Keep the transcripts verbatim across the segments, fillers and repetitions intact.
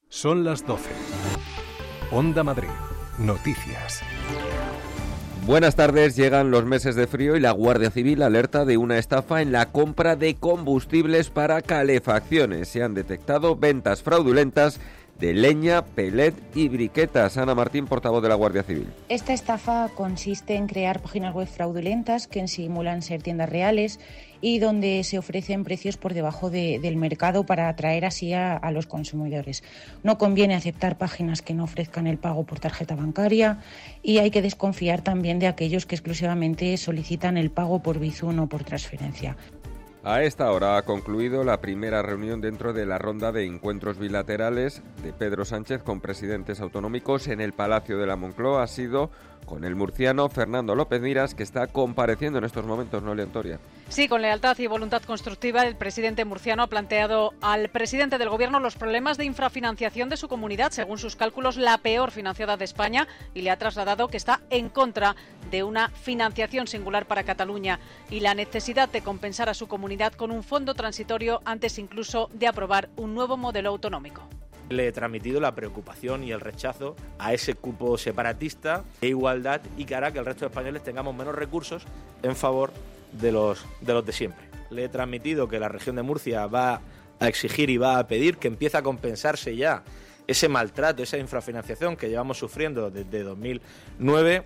Son las doce. Onda Madrid. Noticias. Buenas tardes, llegan los meses de frío y la Guardia Civil alerta de una estafa en la compra de combustibles para calefacciones. Se han detectado ventas fraudulentas de leña, pelet y briquetas. Ana Martín, portavoz de la Guardia Civil. Esta estafa consiste en crear páginas web fraudulentas que simulan ser tiendas reales y donde se ofrecen precios por debajo de, del mercado para atraer así a, a los consumidores. No conviene aceptar páginas que no ofrezcan el pago por tarjeta bancaria y hay que desconfiar también de aquellos que exclusivamente solicitan el pago por Bizum o por transferencia. A esta hora ha concluido la primera reunión dentro de la ronda de encuentros bilaterales de Pedro Sánchez con presidentes autonómicos en el Palacio de la Moncloa. Ha sido con el murciano Fernando López Miras, que está compareciendo en estos momentos, ¿no, Leontoria? Sí, con lealtad y voluntad constructiva, el presidente murciano ha planteado al presidente del Gobierno los problemas de infrafinanciación de su comunidad, según sus cálculos la peor financiada de España, y le ha trasladado que está en contra de una financiación singular para Cataluña y la necesidad de compensar a su comunidad con un fondo transitorio antes incluso de aprobar un nuevo modelo autonómico. Le he transmitido la preocupación y el rechazo a ese cupo separatista de igualdad y que hará que el resto de españoles tengamos menos recursos en favor de los de los de siempre. Le he transmitido que la región de Murcia va a exigir y va a pedir que empiece a compensarse ya ese maltrato, esa infrafinanciación que llevamos sufriendo desde dos mil nueve.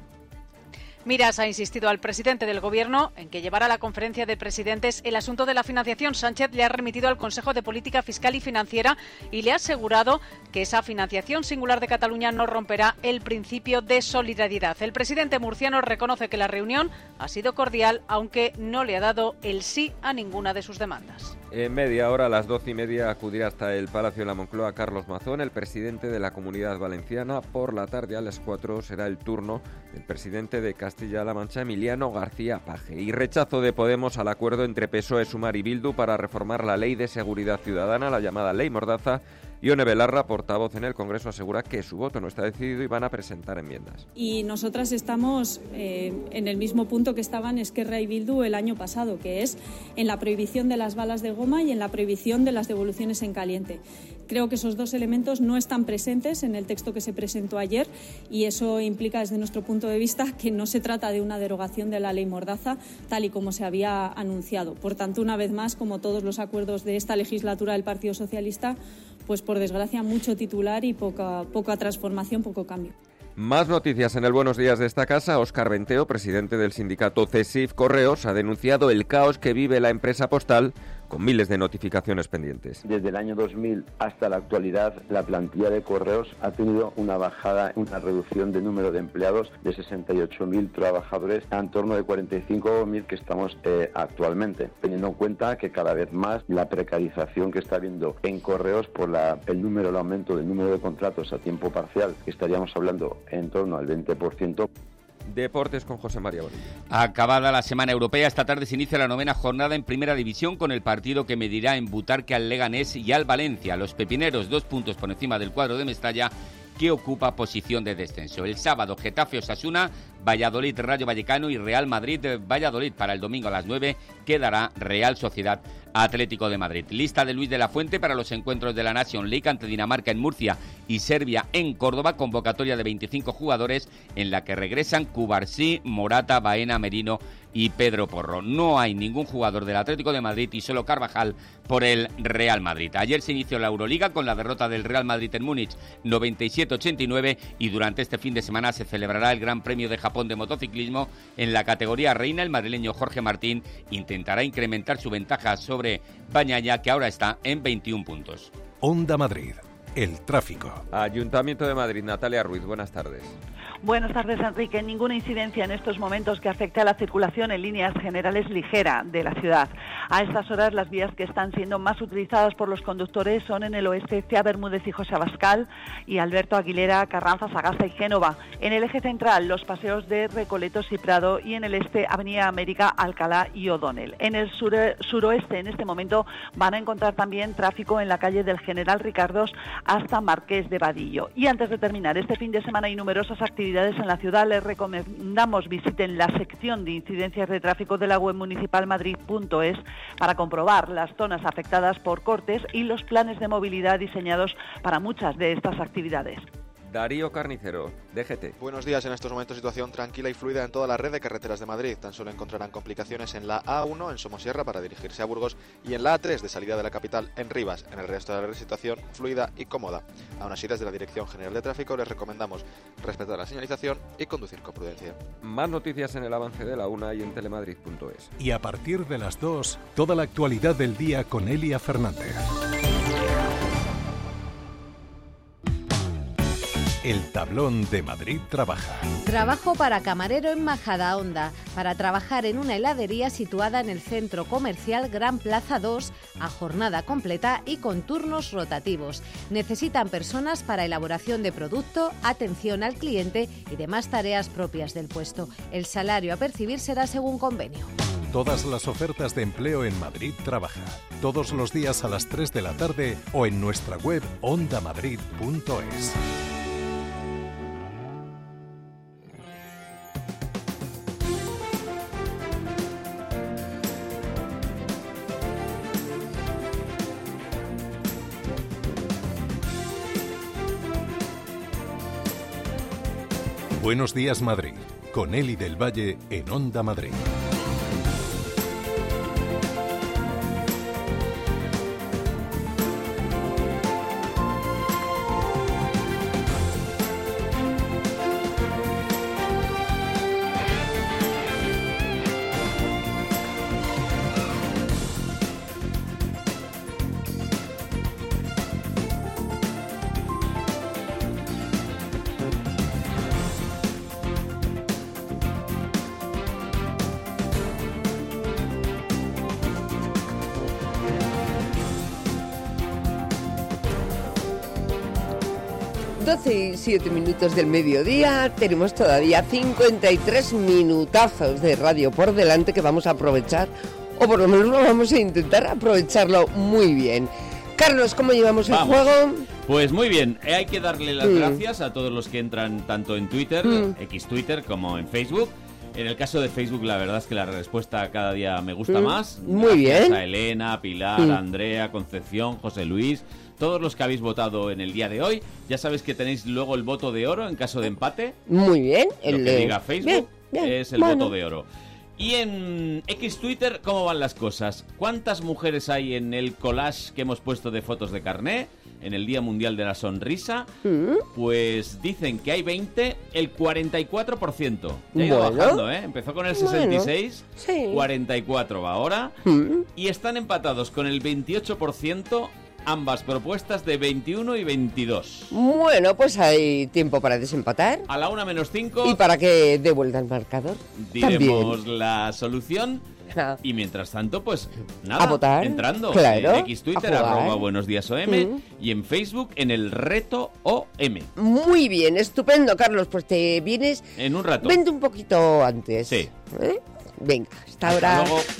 Miras ha insistido al presidente del Gobierno en que llevará a la conferencia de presidentes el asunto de la financiación. Sánchez le ha remitido al Consejo de Política Fiscal y Financiera y le ha asegurado que esa financiación singular de Cataluña no romperá el principio de solidaridad. El presidente murciano reconoce que la reunión ha sido cordial, aunque no le ha dado el sí a ninguna de sus demandas. En media hora, a las doce y media, acudirá hasta el Palacio de la Moncloa Carlos Mazón, el presidente de la Comunidad Valenciana. Por la tarde, a las cuatro, será el turno del presidente de Castilla-La Mancha, Emiliano García Paje. Y rechazo de Podemos al acuerdo entre P S O E, Sumar y Bildu para reformar la Ley de Seguridad Ciudadana, la llamada Ley Mordaza. Ione Belarra, portavoz en el Congreso, asegura que su voto no está decidido y van a presentar enmiendas. Y nosotras estamos eh, en el mismo punto que estaban Esquerra y Bildu el año pasado, que es en la prohibición de las balas de goma y en la prohibición de las devoluciones en caliente. Creo que esos dos elementos no están presentes en el texto que se presentó ayer y eso implica, desde nuestro punto de vista, que no se trata de una derogación de la ley Mordaza, tal y como se había anunciado. Por tanto, una vez más, como todos los acuerdos de esta legislatura del Partido Socialista, pues por desgracia mucho titular y poca, poca transformación, poco cambio. Más noticias en el Buenos Días de esta casa. Óscar Benteo, presidente del sindicato CESIF Correos, ha denunciado el caos que vive la empresa postal con miles de notificaciones pendientes. Desde el año dos mil hasta la actualidad, la plantilla de Correos ha tenido una bajada, una reducción de número de empleados de sesenta y ocho mil trabajadores a en torno de cuarenta y cinco mil que estamos eh, actualmente, teniendo en cuenta que cada vez más la precarización que está habiendo en Correos por la, el número, el aumento del número de contratos a tiempo parcial, que estaríamos hablando en torno al veinte por ciento. Deportes con José María Bonilla. Acabada la semana europea, esta tarde se inicia la novena jornada en Primera División con el partido que medirá en Butarque al Leganés y al Valencia. Los pepineros, dos puntos por encima del cuadro de Mestalla, que ocupa posición de descenso. El sábado, Getafe Osasuna, Valladolid Rayo Vallecano y Real Madrid Valladolid. Para el domingo a las nueve quedará Real Sociedad Atlético de Madrid. Lista de Luis de la Fuente para los encuentros de la Nation League ante Dinamarca en Murcia y Serbia en Córdoba. Convocatoria de veinticinco jugadores en la que regresan Cubarsí, Morata, Baena, Merino y Pedro Porro. No hay ningún jugador del Atlético de Madrid y solo Carvajal por el Real Madrid. Ayer se inició la Euroliga con la derrota del Real Madrid en Múnich noventa y siete ochenta y nueve y durante este fin de semana se celebrará el Gran Premio de Japón de motociclismo. En la categoría reina, el madrileño Jorge Martín intentará incrementar su ventaja sobre Bañaya, que ahora está en veintiún puntos. Onda Madrid, el tráfico. Ayuntamiento de Madrid, Natalia Ruiz, buenas tardes. Buenas tardes, Enrique. Ninguna incidencia en estos momentos que afecte a la circulación en líneas generales ligera de la ciudad. A estas horas, las vías que están siendo más utilizadas por los conductores son en el oeste Cea Bermúdez y José Abascal y Alberto Aguilera, Carranza, Sagasta y Génova. En el eje central, los paseos de Recoletos y Prado y en el este, Avenida América, Alcalá y O'Donnell. En el sur, suroeste, en este momento, van a encontrar también tráfico en la calle del General Ricardos hasta Marqués de Vadillo. Y antes de terminar, este fin de semana hay numerosas actividades en la ciudad. Les recomendamos visiten la sección de incidencias de tráfico de la web municipal madrid punto es para comprobar las zonas afectadas por cortes y los planes de movilidad diseñados para muchas de estas actividades. Darío Carnicero, D G T. Buenos días. En estos momentos situación tranquila y fluida en toda la red de carreteras de Madrid. Tan solo encontrarán complicaciones en la A uno en Somosierra para dirigirse a Burgos y en la A tres de salida de la capital en Rivas. En el resto de la red situación fluida y cómoda. Aún así, desde la Dirección General de Tráfico les recomendamos respetar la señalización y conducir con prudencia. Más noticias en el avance de la una y en telemadrid punto es. Y a partir de las dos, toda la actualidad del día con Elia Fernández. El tablón de Madrid trabaja. Trabajo para camarero en Majadahonda, para trabajar en una heladería situada en el centro comercial Gran Plaza dos, a jornada completa y con turnos rotativos. Necesitan personas para elaboración de producto, atención al cliente y demás tareas propias del puesto. El salario a percibir será según convenio. Todas las ofertas de empleo en Madrid trabaja. Todos los días a las tres de la tarde o en nuestra web onda madrid punto es. Buenos días Madrid, con Eli del Valle en Onda Madrid. doce y siete minutos del mediodía, tenemos todavía cincuenta y tres minutazos de radio por delante que vamos a aprovechar, o por lo menos lo vamos a intentar aprovecharlo muy bien. Carlos, ¿cómo llevamos el Vamos. juego? Pues muy bien, eh, hay que darle las Mm. gracias a todos los que entran tanto en Twitter, Mm. X Twitter, como en Facebook. En el caso de Facebook, la verdad es que la respuesta cada día me gusta Mm. más. Muy Gracias bien. a Elena, Pilar, Mm. Andrea, Concepción, José Luis, todos los que habéis votado en el día de hoy. Ya sabéis que tenéis luego el voto de oro en caso de empate. Muy bien. Lo el que de- diga Facebook Bien, bien, es el bueno. voto de oro. Y en X Twitter, ¿cómo van las cosas? ¿Cuántas mujeres hay en el collage que hemos puesto de fotos de carné en el Día Mundial de la Sonrisa? Mm. Pues dicen que hay veinte, el cuarenta y cuatro por ciento. Ya ha ido Bueno. bajando, ¿eh? Empezó con el sesenta y seis, Bueno, sí. cuarenta y cuatro va ahora. Mm. Y están empatados con el veintiocho por ciento ambas propuestas de veintiuno y veintidós. Bueno, pues hay tiempo para desempatar A la una menos cinco y para que dé vuelta el marcador. diremos También. la solución. Ah. Y mientras tanto, pues nada, A votar, entrando claro, en X Twitter, a jugar. arroba Buenos Días O M, Mm. y en Facebook en el Reto O M. Muy bien, estupendo, Carlos. Pues te vienes. En un rato. Vente un poquito antes. Sí. ¿Eh? Venga, hasta, Hasta ahora. luego.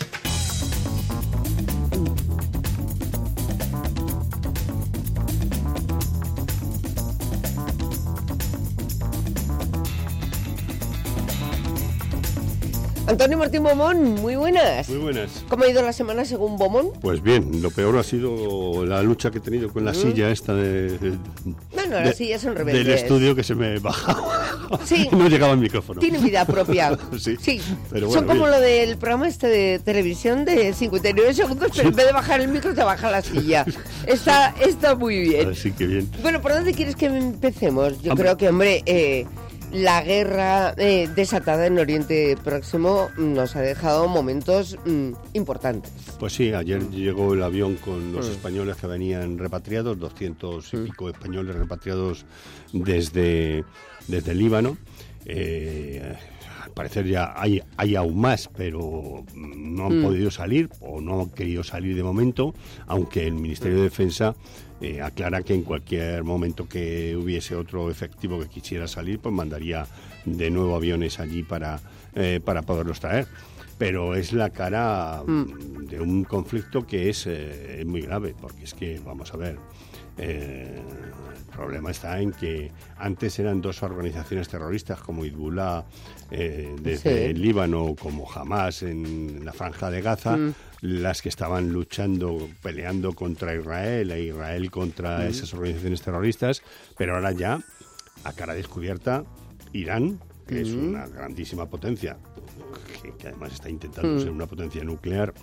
Antonio Martín Bomón, muy buenas. Muy buenas. ¿Cómo ha ido la semana según Bomón? Pues bien, lo peor ha sido la lucha que he tenido con la ¿Mm? silla esta de, de- Bueno, de- las sillas son rebeldes. del estudio que se me bajaba. Sí. No llegaba el micrófono. Tienen vida propia. Sí, Sí. pero Son bueno, como bien. lo del programa este de televisión de cincuenta y nueve segundos, pero en vez de bajar el micro te baja la silla. Está, está muy bien. Así que bien. Bueno, ¿por dónde quieres que empecemos? Yo Hombre. creo que, hombre, eh, la guerra eh, desatada en Oriente Próximo nos ha dejado momentos mm, importantes. Pues sí, ayer llegó el avión con los Mm. españoles que venían repatriados, doscientos y pico españoles repatriados desde, desde Líbano. Eh, al parecer ya hay, hay aún más, pero no han Mm. podido salir o no han querido salir de momento, aunque el Ministerio de Defensa eh, aclara que en cualquier momento que hubiese otro efectivo que quisiera salir, pues mandaría de nuevo aviones allí para, eh, para poderlos traer. Pero es la cara mm, de un conflicto que es eh, muy grave, porque es que, vamos a ver, eh, problema está en que antes eran dos organizaciones terroristas como Hezbollah eh, desde Sí. el Líbano, como Hamas en la Franja de Gaza, Mm. las que estaban luchando, peleando contra Israel e Israel contra Mm. esas organizaciones terroristas, pero ahora ya, a cara descubierta, Irán, que es Mm. una grandísima potencia, que, que además está intentando Mm. ser una potencia nuclear,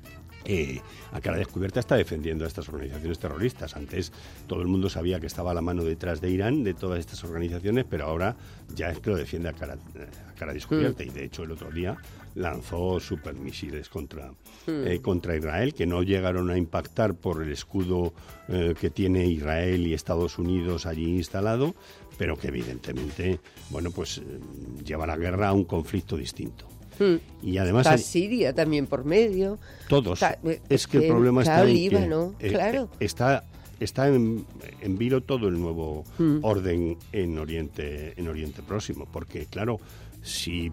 eh, a cara descubierta está defendiendo a estas organizaciones terroristas. Antes todo el mundo sabía que estaba la mano detrás de Irán, de todas estas organizaciones, pero ahora ya es que lo defiende a cara, a cara descubierta. Mm. Y de hecho el otro día lanzó supermisiles contra, Mm. eh, contra Israel, que no llegaron a impactar por el escudo eh, que tiene Israel y Estados Unidos allí instalado, pero que evidentemente, bueno, pues eh, lleva la guerra a un conflicto distinto. Mm. Y además Está hay- Siria también por medio. todos. Está- Es que el problema claro, está en Líbano, que eh, claro. eh, está está en, en vilo todo el nuevo Mm. orden en Oriente en Oriente Próximo, porque claro, si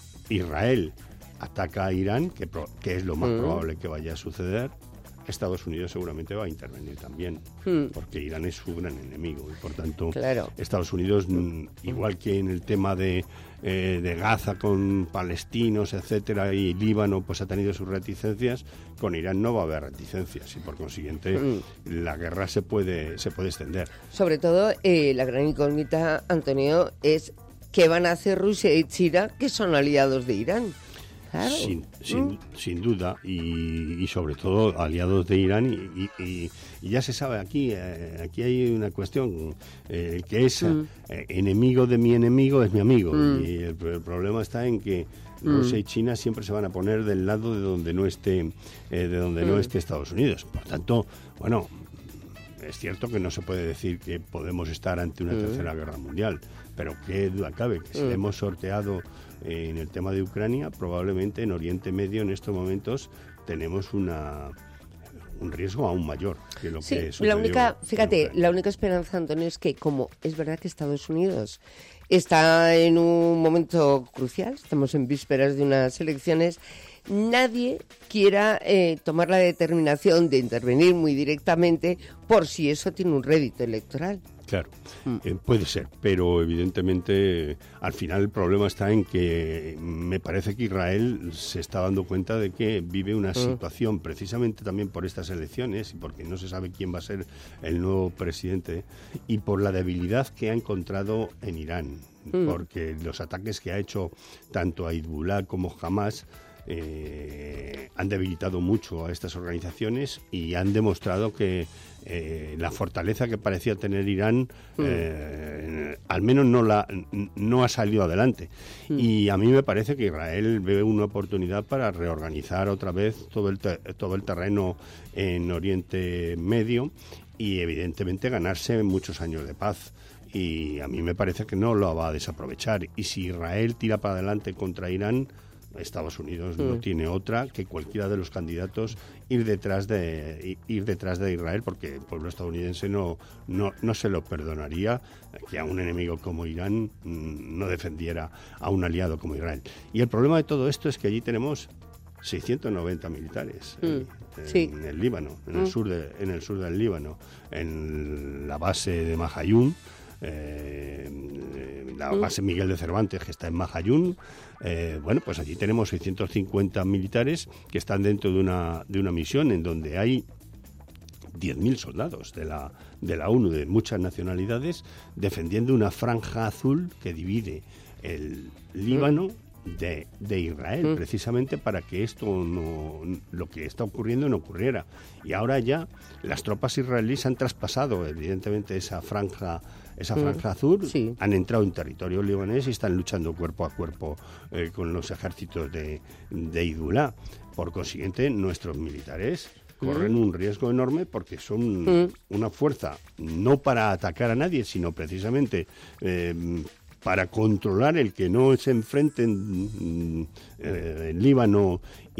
Israel ataca a Irán, que, pro- que es lo más Mm. probable que vaya a suceder, Estados Unidos seguramente va a intervenir también, Mm. porque Irán es su gran enemigo y por tanto Claro. Estados Unidos, mm, igual que en el tema de, eh, de Gaza con palestinos, etcétera, y Líbano, pues ha tenido sus reticencias, con Irán no va a haber reticencias y por consiguiente Mm. la guerra se puede, se puede extender. Sobre todo, eh, la gran incógnita, Antonio, es qué van a hacer Rusia y China, que son aliados de Irán. Claro. Sin, sin, Mm. sin duda, y, y sobre todo aliados de Irán, y, y- y- y ya se sabe aquí, eh, aquí hay una cuestión, eh, el que es Mm. eh, enemigo de mi enemigo es mi amigo, Mm. y el, el problema está en que Mm. Rusia y China siempre se van a poner del lado de donde no esté, eh, de donde no Mm. esté Estados Unidos. Por tanto, bueno, es cierto que no se puede decir que podemos estar ante una Mm. tercera guerra mundial, pero qué duda cabe que si Mm. hemos sorteado eh, en el tema de Ucrania, probablemente en Oriente Medio en estos momentos tenemos una un riesgo aún mayor que lo Sí, que sucedió la única, en fíjate, Ucrania. la única esperanza, Antonio, es que como es verdad que Estados Unidos está en un momento crucial, estamos en vísperas de unas elecciones, nadie quiera eh, tomar la determinación de intervenir muy directamente por si eso tiene un rédito electoral. Claro, Mm. eh, puede ser, pero evidentemente al final el problema está en que me parece que Israel se está dando cuenta de que vive una Mm. situación, precisamente también por estas elecciones y porque no se sabe quién va a ser el nuevo presidente, y por la debilidad que ha encontrado en Irán, Mm. porque los ataques que ha hecho tanto a Hezbollah como Hamas eh, han debilitado mucho a estas organizaciones y han demostrado que eh, la fortaleza que parecía tener Irán eh, al menos no la no ha salido adelante. Mm. Y a mí me parece que Israel ve una oportunidad para reorganizar otra vez todo el te- todo el terreno en Oriente Medio y evidentemente ganarse muchos años de paz. Y a mí me parece que no lo va a desaprovechar. Y si Israel tira para adelante contra Irán, Estados Unidos no Mm. tiene otra que cualquiera de los candidatos ir detrás de ir detrás de Israel, porque el pueblo estadounidense no no, no se lo perdonaría que a un enemigo como Irán mm, no defendiera a un aliado como Israel. Y el problema de todo esto es que allí tenemos seiscientos noventa militares Mm. en, Sí. en el Líbano, en Mm. el sur de, en el sur del Líbano, en la base de Mahayún, eh, la Mm. base Miguel de Cervantes, que está en Mahayún. Eh, bueno, pues allí tenemos seiscientos cincuenta militares que están dentro de una, de una misión en donde hay diez mil soldados de la, de la ONU, de muchas nacionalidades, defendiendo una franja azul que divide el Líbano de, de Israel, Mm. precisamente para que esto no, lo que está ocurriendo no ocurriera. Y ahora ya las tropas israelíes han traspasado, evidentemente, esa franja, esa Mm. franja azul, Sí. han entrado en territorio libanés y están luchando cuerpo a cuerpo eh, con los ejércitos de, de Hezbollah. Por consiguiente, nuestros militares corren Mm. un riesgo enorme porque son Mm. una fuerza no para atacar a nadie, sino precisamente eh, para controlar el que no se enfrenten mm, eh, el Líbano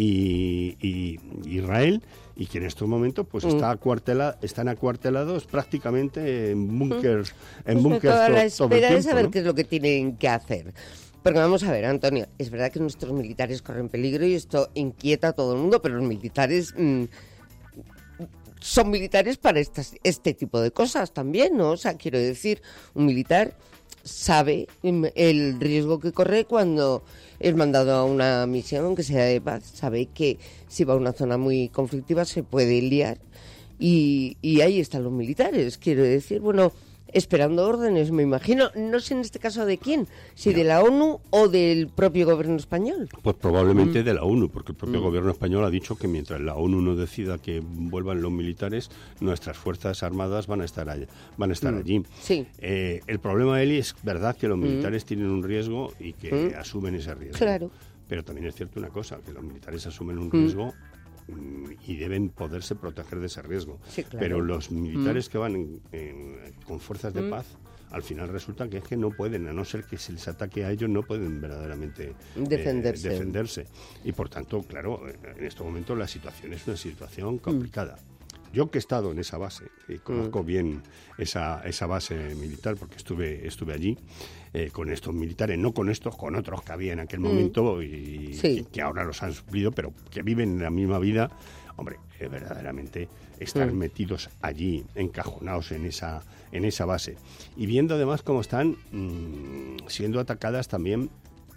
y, y Israel, y que en estos momentos pues Mm. está acuartela, están acuartelados prácticamente en búnkers, en Pues búnkers toda to- la todo el espera de tiempo, saber ¿no? qué es lo que tienen que hacer. Porque vamos a ver, Antonio, es verdad que nuestros militares corren peligro y esto inquieta a todo el mundo, pero los militares mm, son militares para estas, este tipo de cosas también, ¿no? O sea, quiero decir, un militar sabe el riesgo que corre cuando es mandado a una misión, aunque sea de paz, sabe que si va a una zona muy conflictiva se puede liar y, y ahí están los militares, quiero decir, bueno, esperando órdenes, me imagino, no sé en este caso de quién, si no. de la ONU o del propio gobierno español. Pues probablemente mm. de la ONU, porque el propio mm. gobierno español ha dicho que mientras la ONU no decida que vuelvan los militares, nuestras fuerzas armadas van a estar allí. Van a estar mm. allí. Sí. Eh, el problema, Eli, es verdad que los militares mm. tienen un riesgo y que mm. asumen ese riesgo. Claro. Pero también es cierto una cosa, que los militares asumen un riesgo mm. y deben poderse proteger de ese riesgo. Sí, claro. Pero los militares mm. que van en, en, con fuerzas de mm. paz, al final resulta que es que no pueden, a no ser que se les ataque a ellos, no pueden verdaderamente defenderse. Eh, defenderse. Y por tanto, claro, en este momento la situación es una situación complicada. Mm. Yo que he estado en esa base, y conozco mm. bien esa, esa base militar porque estuve, estuve allí, eh, con estos militares, no con estos, con otros que había en aquel mm. momento y sí. que, que ahora los han suplido, pero que viven la misma vida. Hombre, eh, verdaderamente estar mm. metidos allí, encajonados en esa, en esa base. Y viendo además cómo están mmm, siendo atacadas también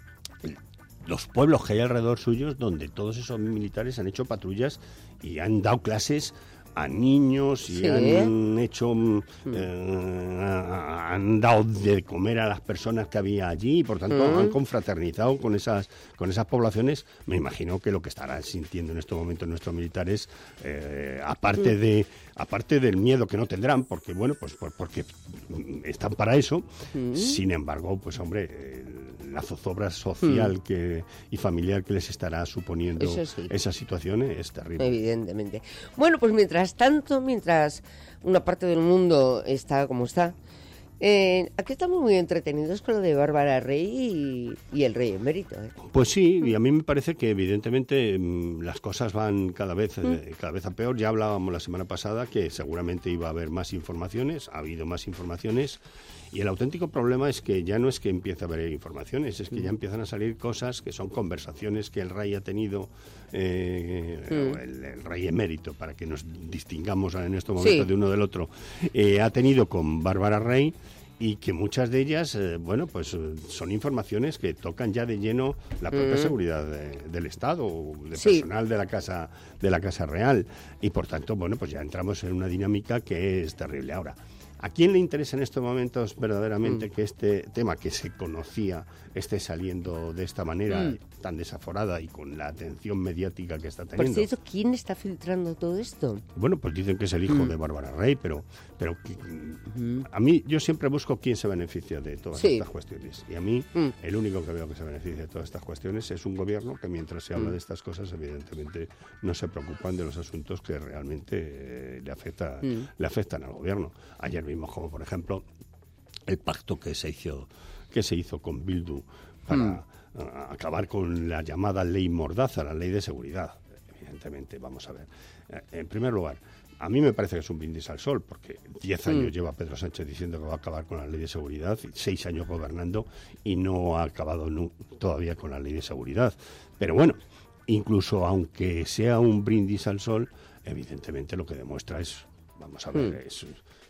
los pueblos que hay alrededor suyos, donde todos esos militares han hecho patrullas y han dado clases a niños y sí. han hecho mm. eh, han dado de comer a las personas que había allí y por tanto mm. han confraternizado con esas con esas poblaciones. Me imagino que lo que estarán sintiendo en estos momentos nuestros militares, eh, aparte mm. de aparte del miedo que no tendrán, porque bueno, pues por, porque están para eso, mm. sin embargo, pues hombre, eh, la zozobra social mm. que, y familiar que les estará suponiendo sí. esa situación es terrible. Evidentemente. Bueno, pues mientras tanto, mientras una parte del mundo está como está, eh, aquí estamos muy entretenidos con lo de Bárbara Rey y, y el rey emérito. ¿eh? Pues sí, y a mí me parece que evidentemente mmm, las cosas van cada vez, mm. eh, cada vez a peor. Ya hablábamos la semana pasada que seguramente iba a haber más informaciones, ha habido más informaciones. Y el auténtico problema es que ya no es que empiece a haber informaciones, es que ya empiezan a salir cosas que son conversaciones que el rey ha tenido, eh, mm. el, el rey emérito, para que nos distingamos en estos momentos sí. de uno del otro, eh, ha tenido con Bárbara Rey, y que muchas de ellas, eh, bueno, pues son informaciones que tocan ya de lleno la propia mm. seguridad de, del Estado, de sí. personal de la casa de la Casa Real, y por tanto, bueno, pues ya entramos en una dinámica que es terrible. Ahora, ¿a quién le interesa en estos momentos verdaderamente mm. que este tema que se conocía esté saliendo de esta manera mm. tan desaforada y con la atención mediática que está teniendo? Por cierto, ¿quién está filtrando todo esto? Bueno, pues dicen que es el hijo mm. de Bárbara Rey, pero, pero mm. a mí yo siempre busco quién se beneficia de todas sí. estas cuestiones. Y a mí mm. el único que veo que se beneficia de todas estas cuestiones es un gobierno que mientras se habla mm. de estas cosas, evidentemente no se preocupan de los asuntos que realmente eh, le, afecta, mm. le afectan al gobierno. Ayer vimos como, por ejemplo, el pacto que se hizo, que se hizo con Bildu para mm. a, acabar con la llamada ley Mordaza, la ley de seguridad. Evidentemente, vamos a ver. En primer lugar, a mí me parece que es un brindis al sol, porque diez años mm. lleva Pedro Sánchez diciendo que va a acabar con la ley de seguridad, y seis años gobernando, y no ha acabado no, todavía con la ley de seguridad. Pero bueno, incluso aunque sea un brindis al sol, evidentemente lo que demuestra es, vamos a ver, mm. es...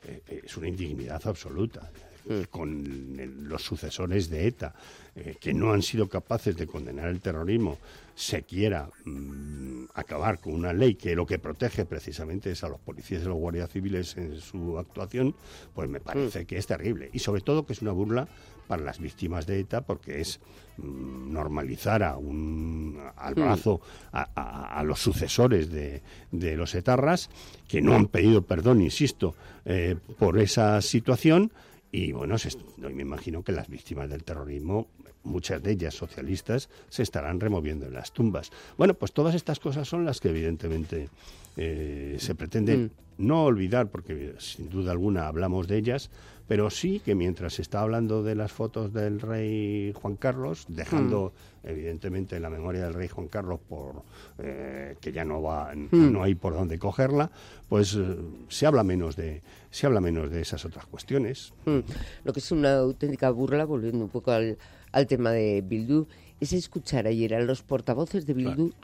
es una indignidad absoluta mm. con el, los sucesores de ETA, eh, que no han sido capaces de condenar el terrorismo, se quiera mmm, acabar con una ley que lo que protege precisamente es a los policías y los guardias civiles en su actuación, pues me parece mm. que es terrible. Y sobre todo que es una burla para las víctimas de ETA, porque es mmm, normalizar a un, al brazo a, a, a los sucesores de, de los etarras, que no han pedido perdón, insisto, eh, por esa situación. Y bueno, se, me imagino que las víctimas del terrorismo, muchas de ellas socialistas, se estarán removiendo en las tumbas. Bueno, pues todas estas cosas son las que evidentemente eh, se pretenden mm. no olvidar, porque sin duda alguna hablamos de ellas, pero sí que mientras se está hablando de las fotos del rey Juan Carlos, dejando mm. evidentemente en la memoria del rey Juan Carlos por eh, que ya no va, mm. no hay por dónde cogerla, pues eh, se habla menos de se habla menos de esas otras cuestiones. Mm. Lo que es una auténtica burla, volviendo un poco al, al tema de Bildu, es escuchar ayer a los portavoces de Bildu claro.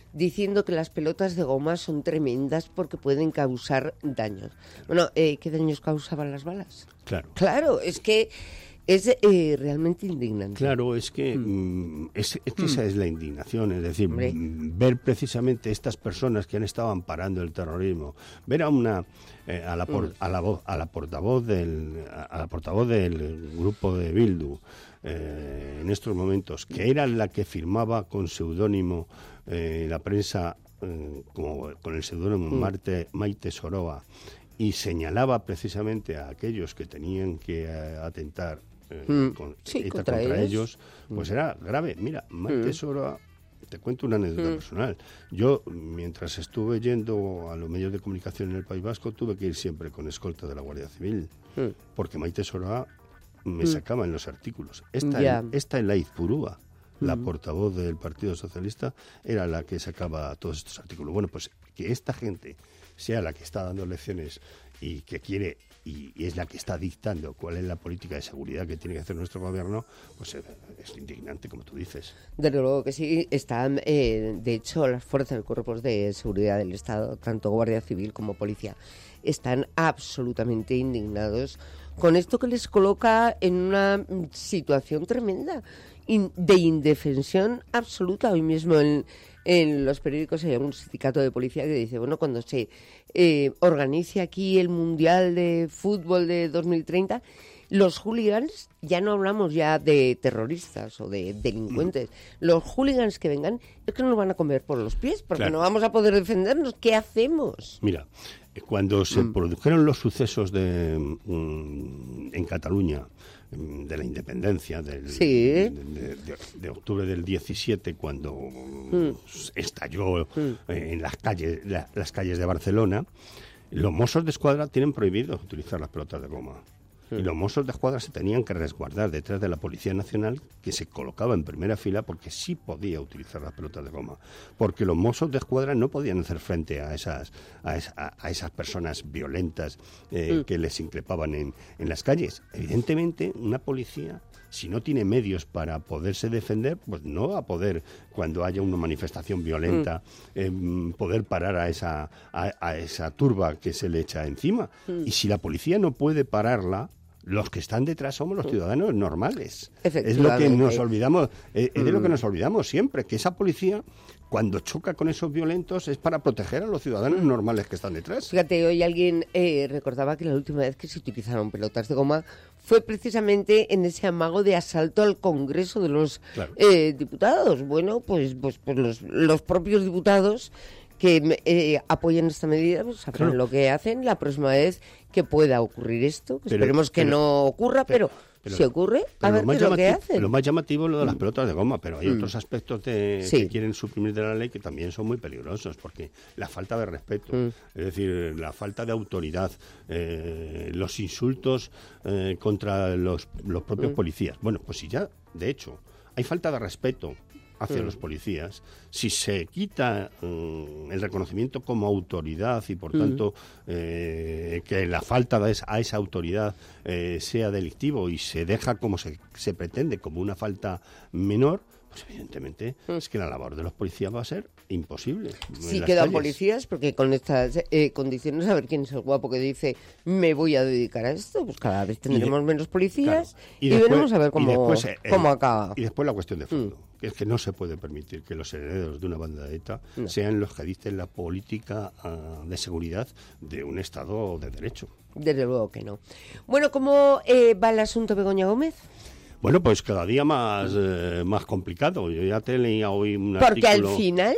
diciendo que las pelotas de goma son tremendas porque pueden causar daños. Bueno, eh, ¿qué daños causaban las balas? Claro. Claro, es que es eh, realmente indignante. Claro, es que, mm. es, es que mm. esa es la indignación, es decir, Hombre. ver precisamente estas personas que han estado amparando el terrorismo, ver a una eh, a la por, mm. a la voz, a la portavoz del a la portavoz del grupo de Bildu eh, en estos momentos, que era la que firmaba con seudónimo eh, la prensa eh, como con el seudónimo mm. Marte, Maite Soroa, y señalaba precisamente a aquellos que tenían que eh, atentar Eh, mm. con, sí, contra, contra ellos, pues mm. era grave. Mira, Maite mm. Soroa, te cuento una anécdota mm. personal. Yo, mientras estuve yendo a los medios de comunicación en el País Vasco, tuve que ir siempre con escolta de la Guardia Civil, mm. porque Maite Soroa me mm. sacaba en los artículos. Esta, yeah. en, esta en la Izpurúa, mm. la portavoz del Partido Socialista, era la que sacaba todos estos artículos. Bueno, pues que esta gente sea la que está dando lecciones y que quiere y, y es la que está dictando cuál es la política de seguridad que tiene que hacer nuestro gobierno, pues eh, es indignante, como tú dices. Desde luego que sí, están, eh, de hecho, las fuerzas y cuerpos de seguridad del Estado, tanto Guardia Civil como Policía, están absolutamente indignados con esto que les coloca en una situación tremenda in, de indefensión absoluta. Hoy mismo en, en los periódicos hay un sindicato de policía que dice, bueno, cuando se eh, organice aquí el Mundial de Fútbol de dos mil treinta, los hooligans, ya no hablamos ya de terroristas o de delincuentes, los hooligans que vengan es que nos van a comer por los pies porque claro. no vamos a poder defendernos. ¿Qué hacemos? Mira, cuando se mm. produjeron los sucesos de mm, en Cataluña, de la independencia del, sí. de, de, de, de octubre del diecisiete, cuando mm. estalló mm. en las calles, la, las calles de Barcelona, los Mossos de Escuadra tienen prohibido utilizar las pelotas de goma. Y los Mossos de Escuadra se tenían que resguardar detrás de la Policía Nacional, que se colocaba en primera fila porque sí podía utilizar las pelotas de goma. Porque los Mossos de Escuadra no podían hacer frente a esas a, esa, a esas personas violentas eh, mm. que les increpaban en, en las calles. Evidentemente, una policía, si no tiene medios para poderse defender, pues no va a poder, cuando haya una manifestación violenta, mm. eh, poder parar a esa, a, a esa turba que se le echa encima. Mm. Y si la policía no puede pararla, los que están detrás somos los ciudadanos normales. Es lo que nos olvidamos, eh, es de lo que nos olvidamos siempre, que esa policía, cuando choca con esos violentos, es para proteger a los ciudadanos normales que están detrás. Fíjate, hoy alguien eh, recordaba que la última vez que se utilizaron pelotas de goma fue precisamente en ese amago de asalto al Congreso de los claro. eh, diputados. Bueno, pues, pues, pues los, los propios diputados que eh, apoyen esta medida, pues sabrán claro. lo que hacen la próxima vez que pueda ocurrir esto. Que pero, esperemos que pero, no ocurra, pero, pero, pero si ocurre, a ver qué es lo que hacen. Lo más llamativo es lo de las pelotas de goma, pero hay mm. otros aspectos de, sí. que quieren suprimir de la ley que también son muy peligrosos, porque la falta de respeto, mm. es decir, la falta de autoridad, eh, los insultos eh, contra los, los propios mm. policías. Bueno, pues si ya, de hecho, hay falta de respeto hacia mm. los policías, si se quita um, el reconocimiento como autoridad y por mm. tanto eh, que la falta de esa, a esa autoridad eh, sea delictivo y se deja como se, se pretende como una falta menor, pues evidentemente mm. es que la labor de los policías va a ser imposible. Si quedan calles. Policías, porque con estas eh, condiciones, a ver quién es el guapo que dice me voy a dedicar a esto, pues cada vez tendremos de, menos policías claro. y, y después, veremos a ver cómo, después, eh, cómo acaba. Y después la cuestión de fondo, mm. que es que no se puede permitir que los herederos de una banda de ETA no. sean los que dicten la política uh, de seguridad de un Estado de Derecho. Desde luego que no. Bueno, ¿cómo eh, va el asunto Begoña Gómez? Bueno, pues cada día más eh, más complicado. Yo ya te leía hoy un Porque artículo... al final,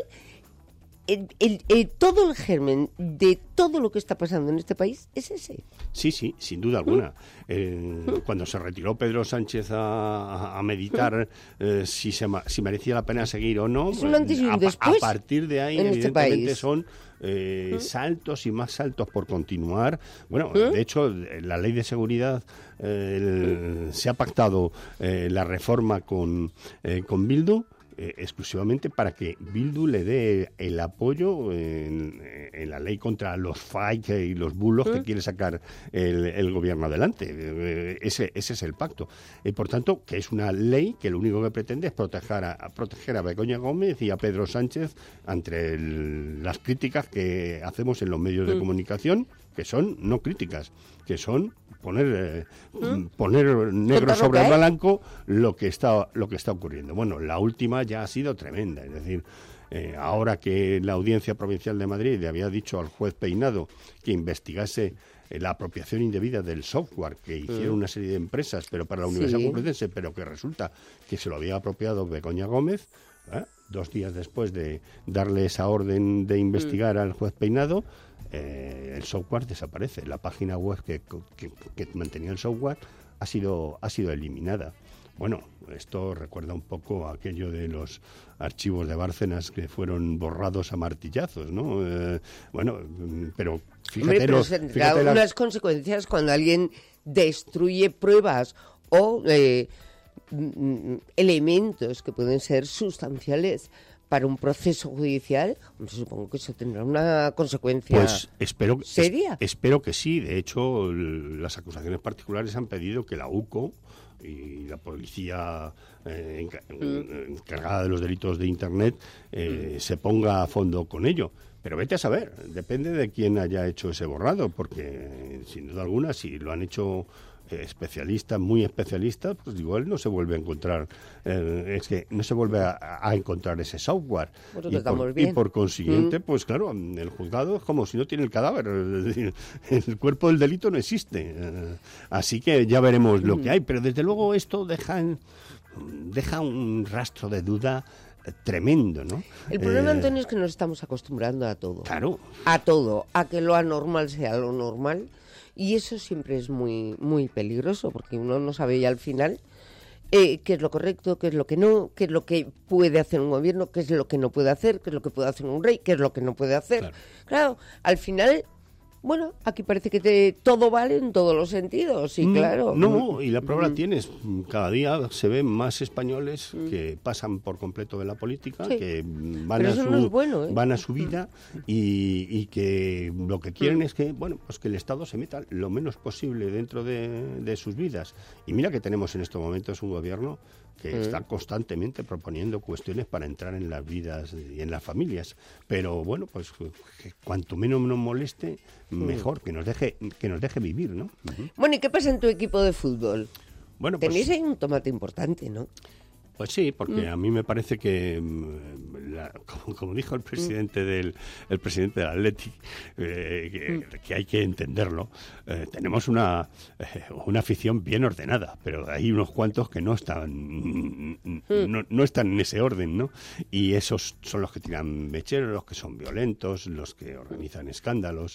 el, el, el, todo el germen de todo lo que está pasando en este país es ese. Sí, sí, sin duda alguna. Eh, cuando se retiró Pedro Sánchez a, a meditar eh, si, se, si merecía la pena seguir o no, es un antes y un a, después a partir de ahí, evidentemente, este son... Eh, ¿Mm? saltos y más saltos por continuar. Bueno, ¿Mm? de hecho, la ley de seguridad eh, el, se ha pactado eh, la reforma con, eh, con Bildu. eh, exclusivamente para que Bildu le dé el apoyo en, en la ley contra los fake y los bulos ¿Eh? que quiere sacar el, el gobierno adelante. Eh, ese, ese es el pacto. Y por tanto, que es una ley que lo único que pretende es proteger a, a proteger a Begoña Gómez y a Pedro Sánchez ante el, las críticas que hacemos en los medios de comunicación, que son no críticas, que son poner eh, poner negro sobre el blanco lo que está lo que está ocurriendo. Bueno, la última ya ha sido tremenda, es decir, eh, ahora que la Audiencia Provincial de Madrid le había dicho al juez Peinado que investigase eh, la apropiación indebida del software que hicieron una serie de empresas, pero para la Universidad sí. Complutense, pero que resulta que se lo había apropiado Begoña Gómez, ¿eh? dos días después de darle esa orden de investigar mm. al juez Peinado, Eh, el software desaparece. La página web que, que, que mantenía el software ha sido, ha sido eliminada. Bueno, esto recuerda un poco a aquello de los archivos de Bárcenas que fueron borrados a martillazos, ¿no? Eh, bueno, pero fíjate... Hombre, pero los, fíjate las... unas consecuencias cuando alguien destruye pruebas o eh, elementos que pueden ser sustanciales para un proceso judicial, supongo que eso tendrá una consecuencia pues espero, seria. Es, espero que sí. De hecho, las acusaciones particulares han pedido que la U C O y la policía eh, enca- mm. encargada de los delitos de Internet eh, mm. se ponga a fondo con ello. Pero vete a saber, depende de quién haya hecho ese borrado, porque sin duda alguna, si lo han hecho especialistas, muy especialistas, pues igual no se vuelve a encontrar, eh, es que no se vuelve a, a encontrar ese software. Pues y, por, y por consiguiente, mm. pues claro, el juzgado es como si no tiene el cadáver, es decir, el cuerpo del delito no existe. Eh, así que ya veremos mm. lo que hay, pero desde luego esto deja, en, deja un rastro de duda tremendo, ¿no? El problema, eh, Antonio, es que nos estamos acostumbrando a todo. Claro. A todo, a que lo anormal sea lo normal. Y eso siempre es muy muy peligroso, porque uno no sabe ya al final eh, qué es lo correcto, qué es lo que no, qué es lo que puede hacer un gobierno, qué es lo que no puede hacer, qué es lo que puede hacer un rey, qué es lo que no puede hacer. Claro, claro al final... Bueno, aquí parece que te, todo vale en todos los sentidos, sí, claro. No, y la prueba la tienes. Cada día se ven más españoles que pasan por completo de la política, sí. que van a, su, no es bueno, ¿eh? van a su vida y, y que lo que quieren mm. es que, bueno, pues que el Estado se meta lo menos posible dentro de, de sus vidas. Y mira que tenemos en estos momentos un gobierno que mm. está constantemente proponiendo cuestiones para entrar en las vidas y en las familias. Pero bueno, pues que cuanto menos nos moleste, mejor, que nos deje que nos deje vivir, ¿no? Uh-huh. Bueno, ¿y qué pasa en tu equipo de fútbol? Bueno, tenéis pues, ahí un tomate importante, ¿no? Pues sí, porque mm. a mí me parece que, la, como, como dijo el presidente mm. del el presidente del Athletic, eh, que, mm. que hay que entenderlo, eh, tenemos una, eh, una afición bien ordenada, pero hay unos cuantos que no están mm. no, no están en ese orden, ¿no? Y esos son los que tiran mecheros, los que son violentos, los que organizan escándalos,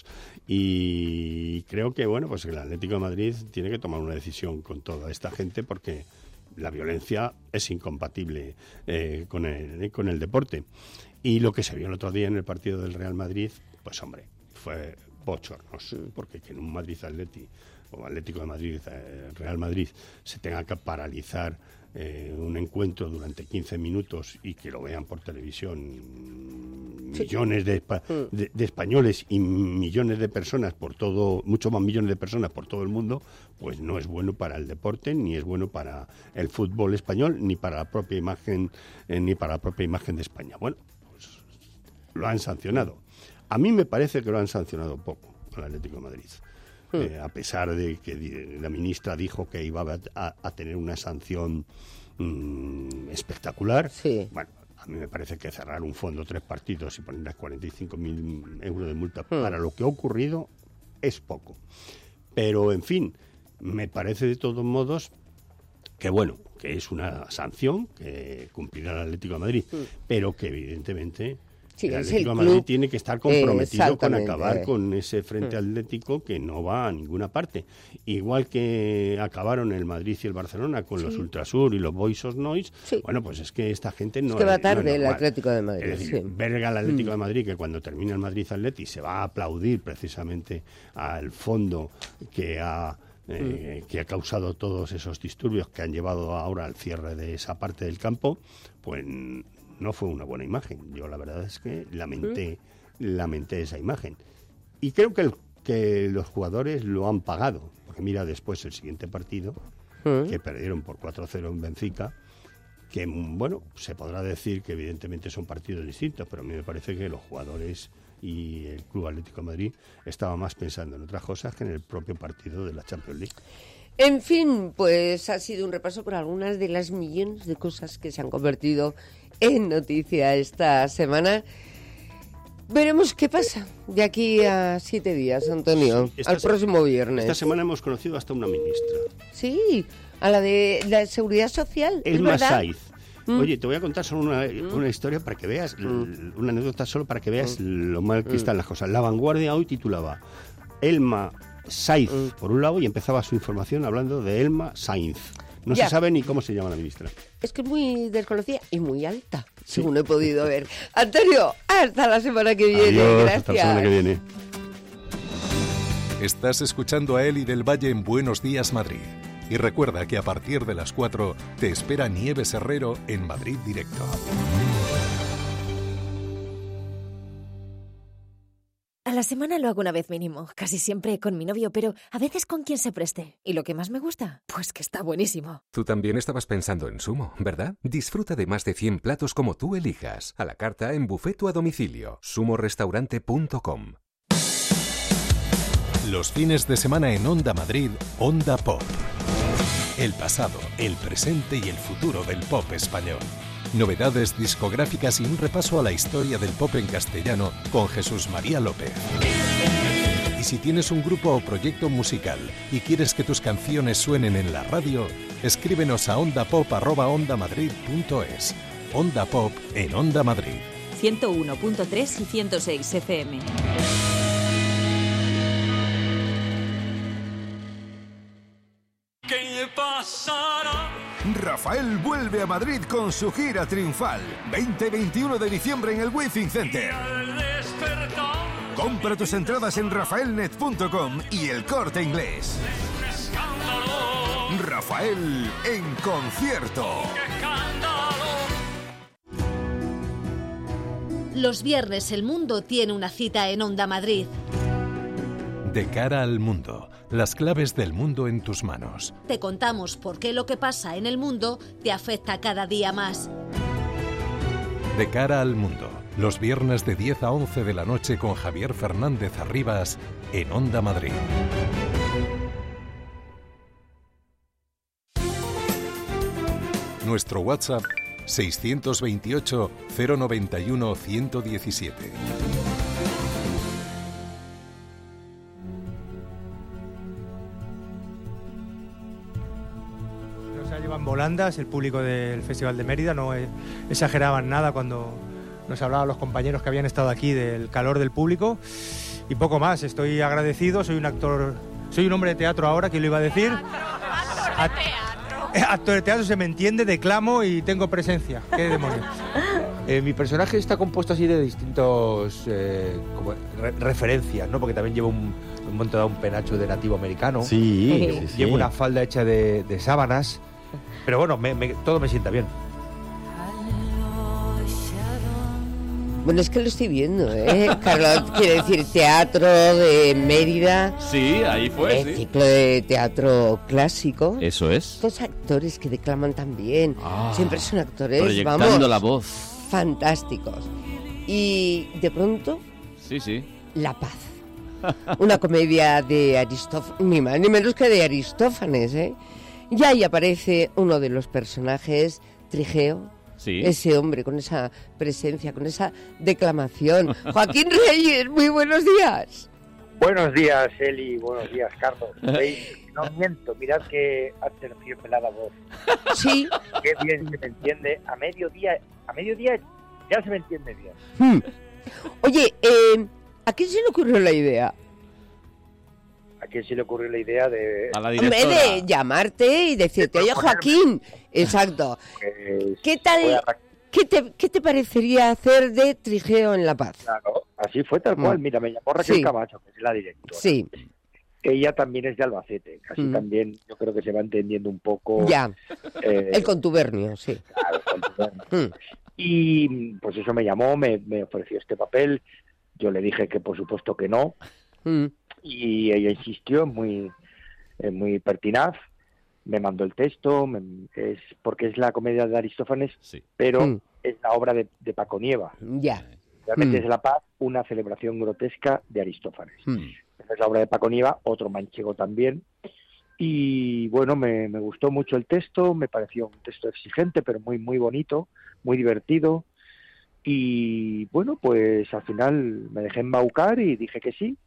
y creo que, bueno, pues el Atlético de Madrid tiene que tomar una decisión con toda esta gente, porque la violencia es incompatible eh, con, el, con el deporte. Y lo que se vio el otro día en el partido del Real Madrid, pues hombre, fue bochornoso, porque que en un Madrid Atleti o Atlético de Madrid, eh, Real Madrid, se tenga que paralizar eh, un encuentro durante quince minutos y que lo vean por televisión millones de, de, de españoles y millones de personas por todo, mucho más millones de personas por todo el mundo, pues no es bueno para el deporte, ni es bueno para el fútbol español, ni para la propia imagen, eh, ni para la propia imagen de España. Bueno, pues lo han sancionado. A mí me parece que lo han sancionado poco al Atlético de Madrid. Eh, a pesar de que la ministra dijo que iba a, a, a tener una sanción mmm, espectacular, sí. Bueno, a mí me parece que cerrar un fondo tres partidos y ponerles cuarenta y cinco mil euros de multa mm. para lo que ha ocurrido es poco. Pero, en fin, me parece de todos modos que, bueno, que es una sanción que cumplirá el Atlético de Madrid, mm. pero que evidentemente... Sí, el Atlético de Madrid tiene que estar comprometido con acabar con ese frente atlético que no va a ninguna parte. Igual que acabaron el Madrid y el Barcelona con sí. los Ultrasur y los Boys of Noise, sí. bueno, pues es que esta gente no... Es que va tarde no es el Atlético de Madrid. Es decir, sí. ver al Atlético mm. de Madrid, que cuando termina el Madrid Atleti se va a aplaudir precisamente al fondo que ha... Eh, mm. que ha causado todos esos disturbios que han llevado ahora al cierre de esa parte del campo, pues no fue una buena imagen. Yo la verdad es que lamenté, ¿Mm? lamenté esa imagen. Y creo que, el, que los jugadores lo han pagado, porque mira después el siguiente partido, ¿Mm? que perdieron por cuatro a cero en Benfica, que, bueno, se podrá decir que evidentemente son partidos distintos, pero a mí me parece que los jugadores y el Club Atlético de Madrid estaban más pensando en otras cosas que en el propio partido de la Champions League. En fin, pues ha sido un repaso por algunas de las millones de cosas que se han convertido en noticia esta semana. Veremos qué pasa de aquí a siete días, Antonio, sí, al próximo viernes. Esta semana hemos conocido hasta una ministra. Sí, a la de la Seguridad Social, Elma Saiz. Mm. Oye, te voy a contar solo una, mm. una historia para que veas, mm. una anécdota solo para que veas mm. lo mal que mm. están las cosas. La Vanguardia hoy titulaba Elma Saiz, mm. por un lado, y empezaba su información hablando de Elma Sainz. No ya. se sabe ni cómo se llama la ministra. Es que es muy desconocida y muy alta, sí. según he podido ver. Antonio, hasta la semana que viene. Adiós, gracias. Hasta la semana que viene. Estás escuchando a Eli del Valle en Buenos Días, Madrid. Y recuerda que a partir de las cuatro te espera Nieves Herrero en Madrid Directo. A la semana lo hago una vez mínimo, casi siempre con mi novio, pero a veces con quien se preste. ¿Y lo que más me gusta? Pues que está buenísimo. Tú también estabas pensando en Sumo, ¿verdad? Disfruta de más de cien platos como tú elijas. A la carta, en buffet o a domicilio. sumo restaurante punto com. Los fines de semana en Onda Madrid, Onda Pop. El pasado, el presente y el futuro del pop español. Novedades discográficas y un repaso a la historia del pop en castellano con Jesús María López. Y si tienes un grupo o proyecto musical y quieres que tus canciones suenen en la radio, escríbenos a ondapop arroba ondamadrid punto es. Onda Pop en Onda Madrid. ciento uno punto tres y ciento seis F M. ¿Qué pasará? Rafael vuelve a Madrid con su gira triunfal. veinte y veintiuno de diciembre en el Withing Center. Compra tus entradas en rafaelnet punto com y El Corte Inglés. Rafael en concierto. Los viernes el mundo tiene una cita en Onda Madrid. De cara al mundo, las claves del mundo en tus manos. Te contamos por qué lo que pasa en el mundo te afecta cada día más. De cara al mundo, los viernes de diez a once de la noche con Javier Fernández Arribas en Onda Madrid. Nuestro WhatsApp seiscientos veintiocho cero noventa y uno ciento diecisiete. Llevan volandas, el público del Festival de Mérida no exageraban nada cuando nos hablaban los compañeros que habían estado aquí del calor del público y poco más. Estoy agradecido, soy un actor, soy un hombre de teatro ahora, ¿quién lo iba a decir? Actor de teatro. Actor de teatro, se me entiende, declamo y tengo presencia. ¿Qué demonios? Eh, mi personaje está compuesto así de distintos eh, como re referencias, ¿no? Porque también llevo un, un montón de un penacho de nativo americano. Sí, llevo, sí, sí. Llevo una falda hecha de, de sábanas. Pero bueno, me, me, todo me sienta bien. Bueno, es que lo estoy viendo, ¿eh? Carlos, quiere decir teatro de Mérida. Sí, ahí fue, el sí. ciclo de teatro clásico. Eso es. Dos actores que declaman tan bien. Ah, siempre son actores, proyectando vamos, la voz. fantásticos. Y de pronto, sí, sí. La Paz. Una comedia de Aristófanes, ni más ni menos que de Aristófanes, ¿eh? Y ahí aparece uno de los personajes, Trigeo, sí. Ese hombre con esa presencia, con esa declamación. Joaquín Reyes, muy buenos días. Buenos días, Eli, buenos días, Carlos. No miento, mirad que aterciopelada voz. Sí. Qué bien se me entiende. A mediodía, a mediodía ya se me entiende bien. Hmm. Oye, eh, ¿a quién se le ocurrió la idea? ¿A quién se le ocurrió la idea de...? A la directora. En vez de llamarte y decirte, oye, Joaquín, exacto. Pues, ¿Qué tal, qué te, qué te parecería hacer de Trigeo en La Paz? Claro, así fue tal cual. Mira, me llamó Raquel sí. Camacho, que es la directora. Sí. Ella también es de Albacete, casi mm. también yo creo que se va entendiendo un poco... Ya, eh, el contubernio, sí. Claro, el contubernio. Mm. Y pues eso me llamó, me, me ofreció este papel, yo le dije que por supuesto que no, mm. y ella insistió, muy, eh, muy pertinaz, me mandó el texto, me, es porque es la comedia de Aristófanes, sí. pero mm. es la obra de, de Paco Nieva. Ya. Yeah. Realmente mm. es La Paz, una celebración grotesca de Aristófanes. Mm. Esa es la obra de Paco Nieva, otro manchego también. Y bueno, me, me gustó mucho el texto, me pareció un texto exigente, pero muy muy bonito, muy divertido. Y bueno, pues al final me dejé embaucar y dije que sí.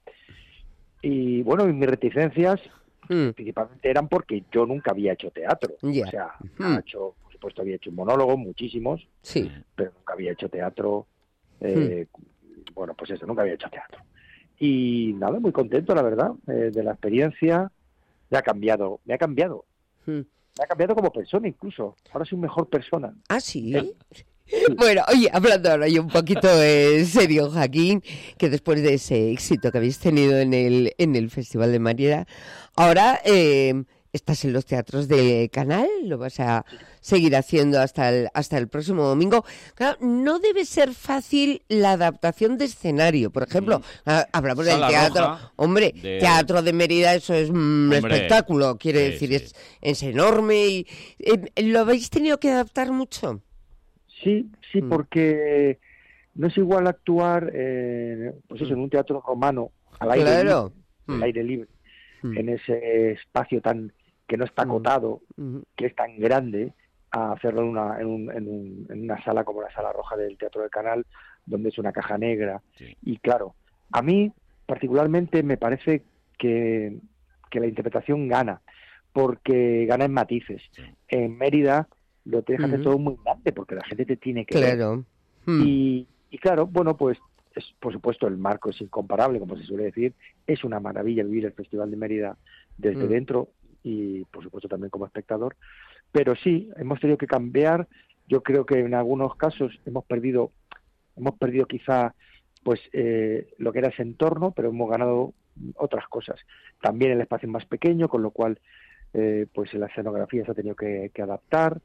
Y bueno, y mis reticencias mm. principalmente eran porque yo nunca había hecho teatro. Yeah. O sea, mm. había hecho, por supuesto había hecho un monólogo, muchísimos, sí. pero nunca había hecho teatro. Eh, mm. Bueno, pues eso, nunca había hecho teatro. Y nada, muy contento, la verdad, eh, de la experiencia. Me ha cambiado, me ha cambiado. Mm. Me ha cambiado como persona incluso. Ahora soy mejor persona. ¿Ah, sí? ¿Sí? Bueno, oye, hablando ahora yo un poquito en serio, Joaquín, que después de ese éxito que habéis tenido en el en el Festival de Mérida, ahora eh, estás en los teatros de Canal, lo vas a seguir haciendo hasta el hasta el próximo domingo. Claro, no debe ser fácil la adaptación de escenario. Por ejemplo, mm. hablamos Sala del teatro, Roja, hombre, de... Teatro de Mérida, eso es un hombre, espectáculo, quiere sí, decir, sí. Es, es enorme. Y, eh, ¿lo habéis tenido que adaptar mucho? Sí, sí, mm. porque no es igual actuar eh, pues eso, en un teatro romano, al aire claro. libre, mm. al aire libre mm. en ese espacio tan que no está acotado, mm. que es tan grande, a hacerlo en una, en, un, en, un, en una sala como la Sala Roja del Teatro del Canal, donde es una caja negra. Sí. Y claro, a mí particularmente me parece que, que la interpretación gana, porque gana en matices. Sí. En Mérida lo tienes que hacer uh-huh. todo muy grande porque la gente te tiene que claro. ver. Mm. Y, y claro, bueno, pues es, por supuesto el marco es incomparable, como se suele decir. Es una maravilla vivir el Festival de Mérida desde mm. dentro y por supuesto también como espectador. Pero sí, hemos tenido que cambiar. Yo creo que en algunos casos hemos perdido, hemos perdido quizá pues eh, lo que era ese entorno, pero hemos ganado otras cosas. También el espacio es más pequeño, con lo cual eh, pues la escenografía se ha tenido que, que adaptar.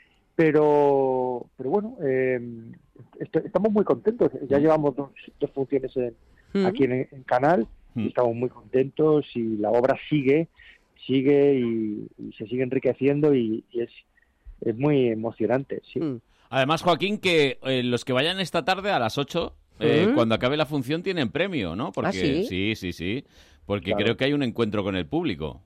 Pero, pero bueno, eh, est- estamos muy contentos. Ya llevamos dos, dos funciones en, mm. aquí en, en Canal mm. y estamos muy contentos y la obra sigue, sigue y, y se sigue enriqueciendo y, y es, es muy emocionante, sí. Mm. Además, Joaquín, que eh, los que vayan esta tarde a las ocho, eh, ¿Mm? cuando acabe la función tienen premio, ¿no? Porque, ¿Ah, sí? Sí, sí, sí, porque Claro. creo que hay un encuentro con el público.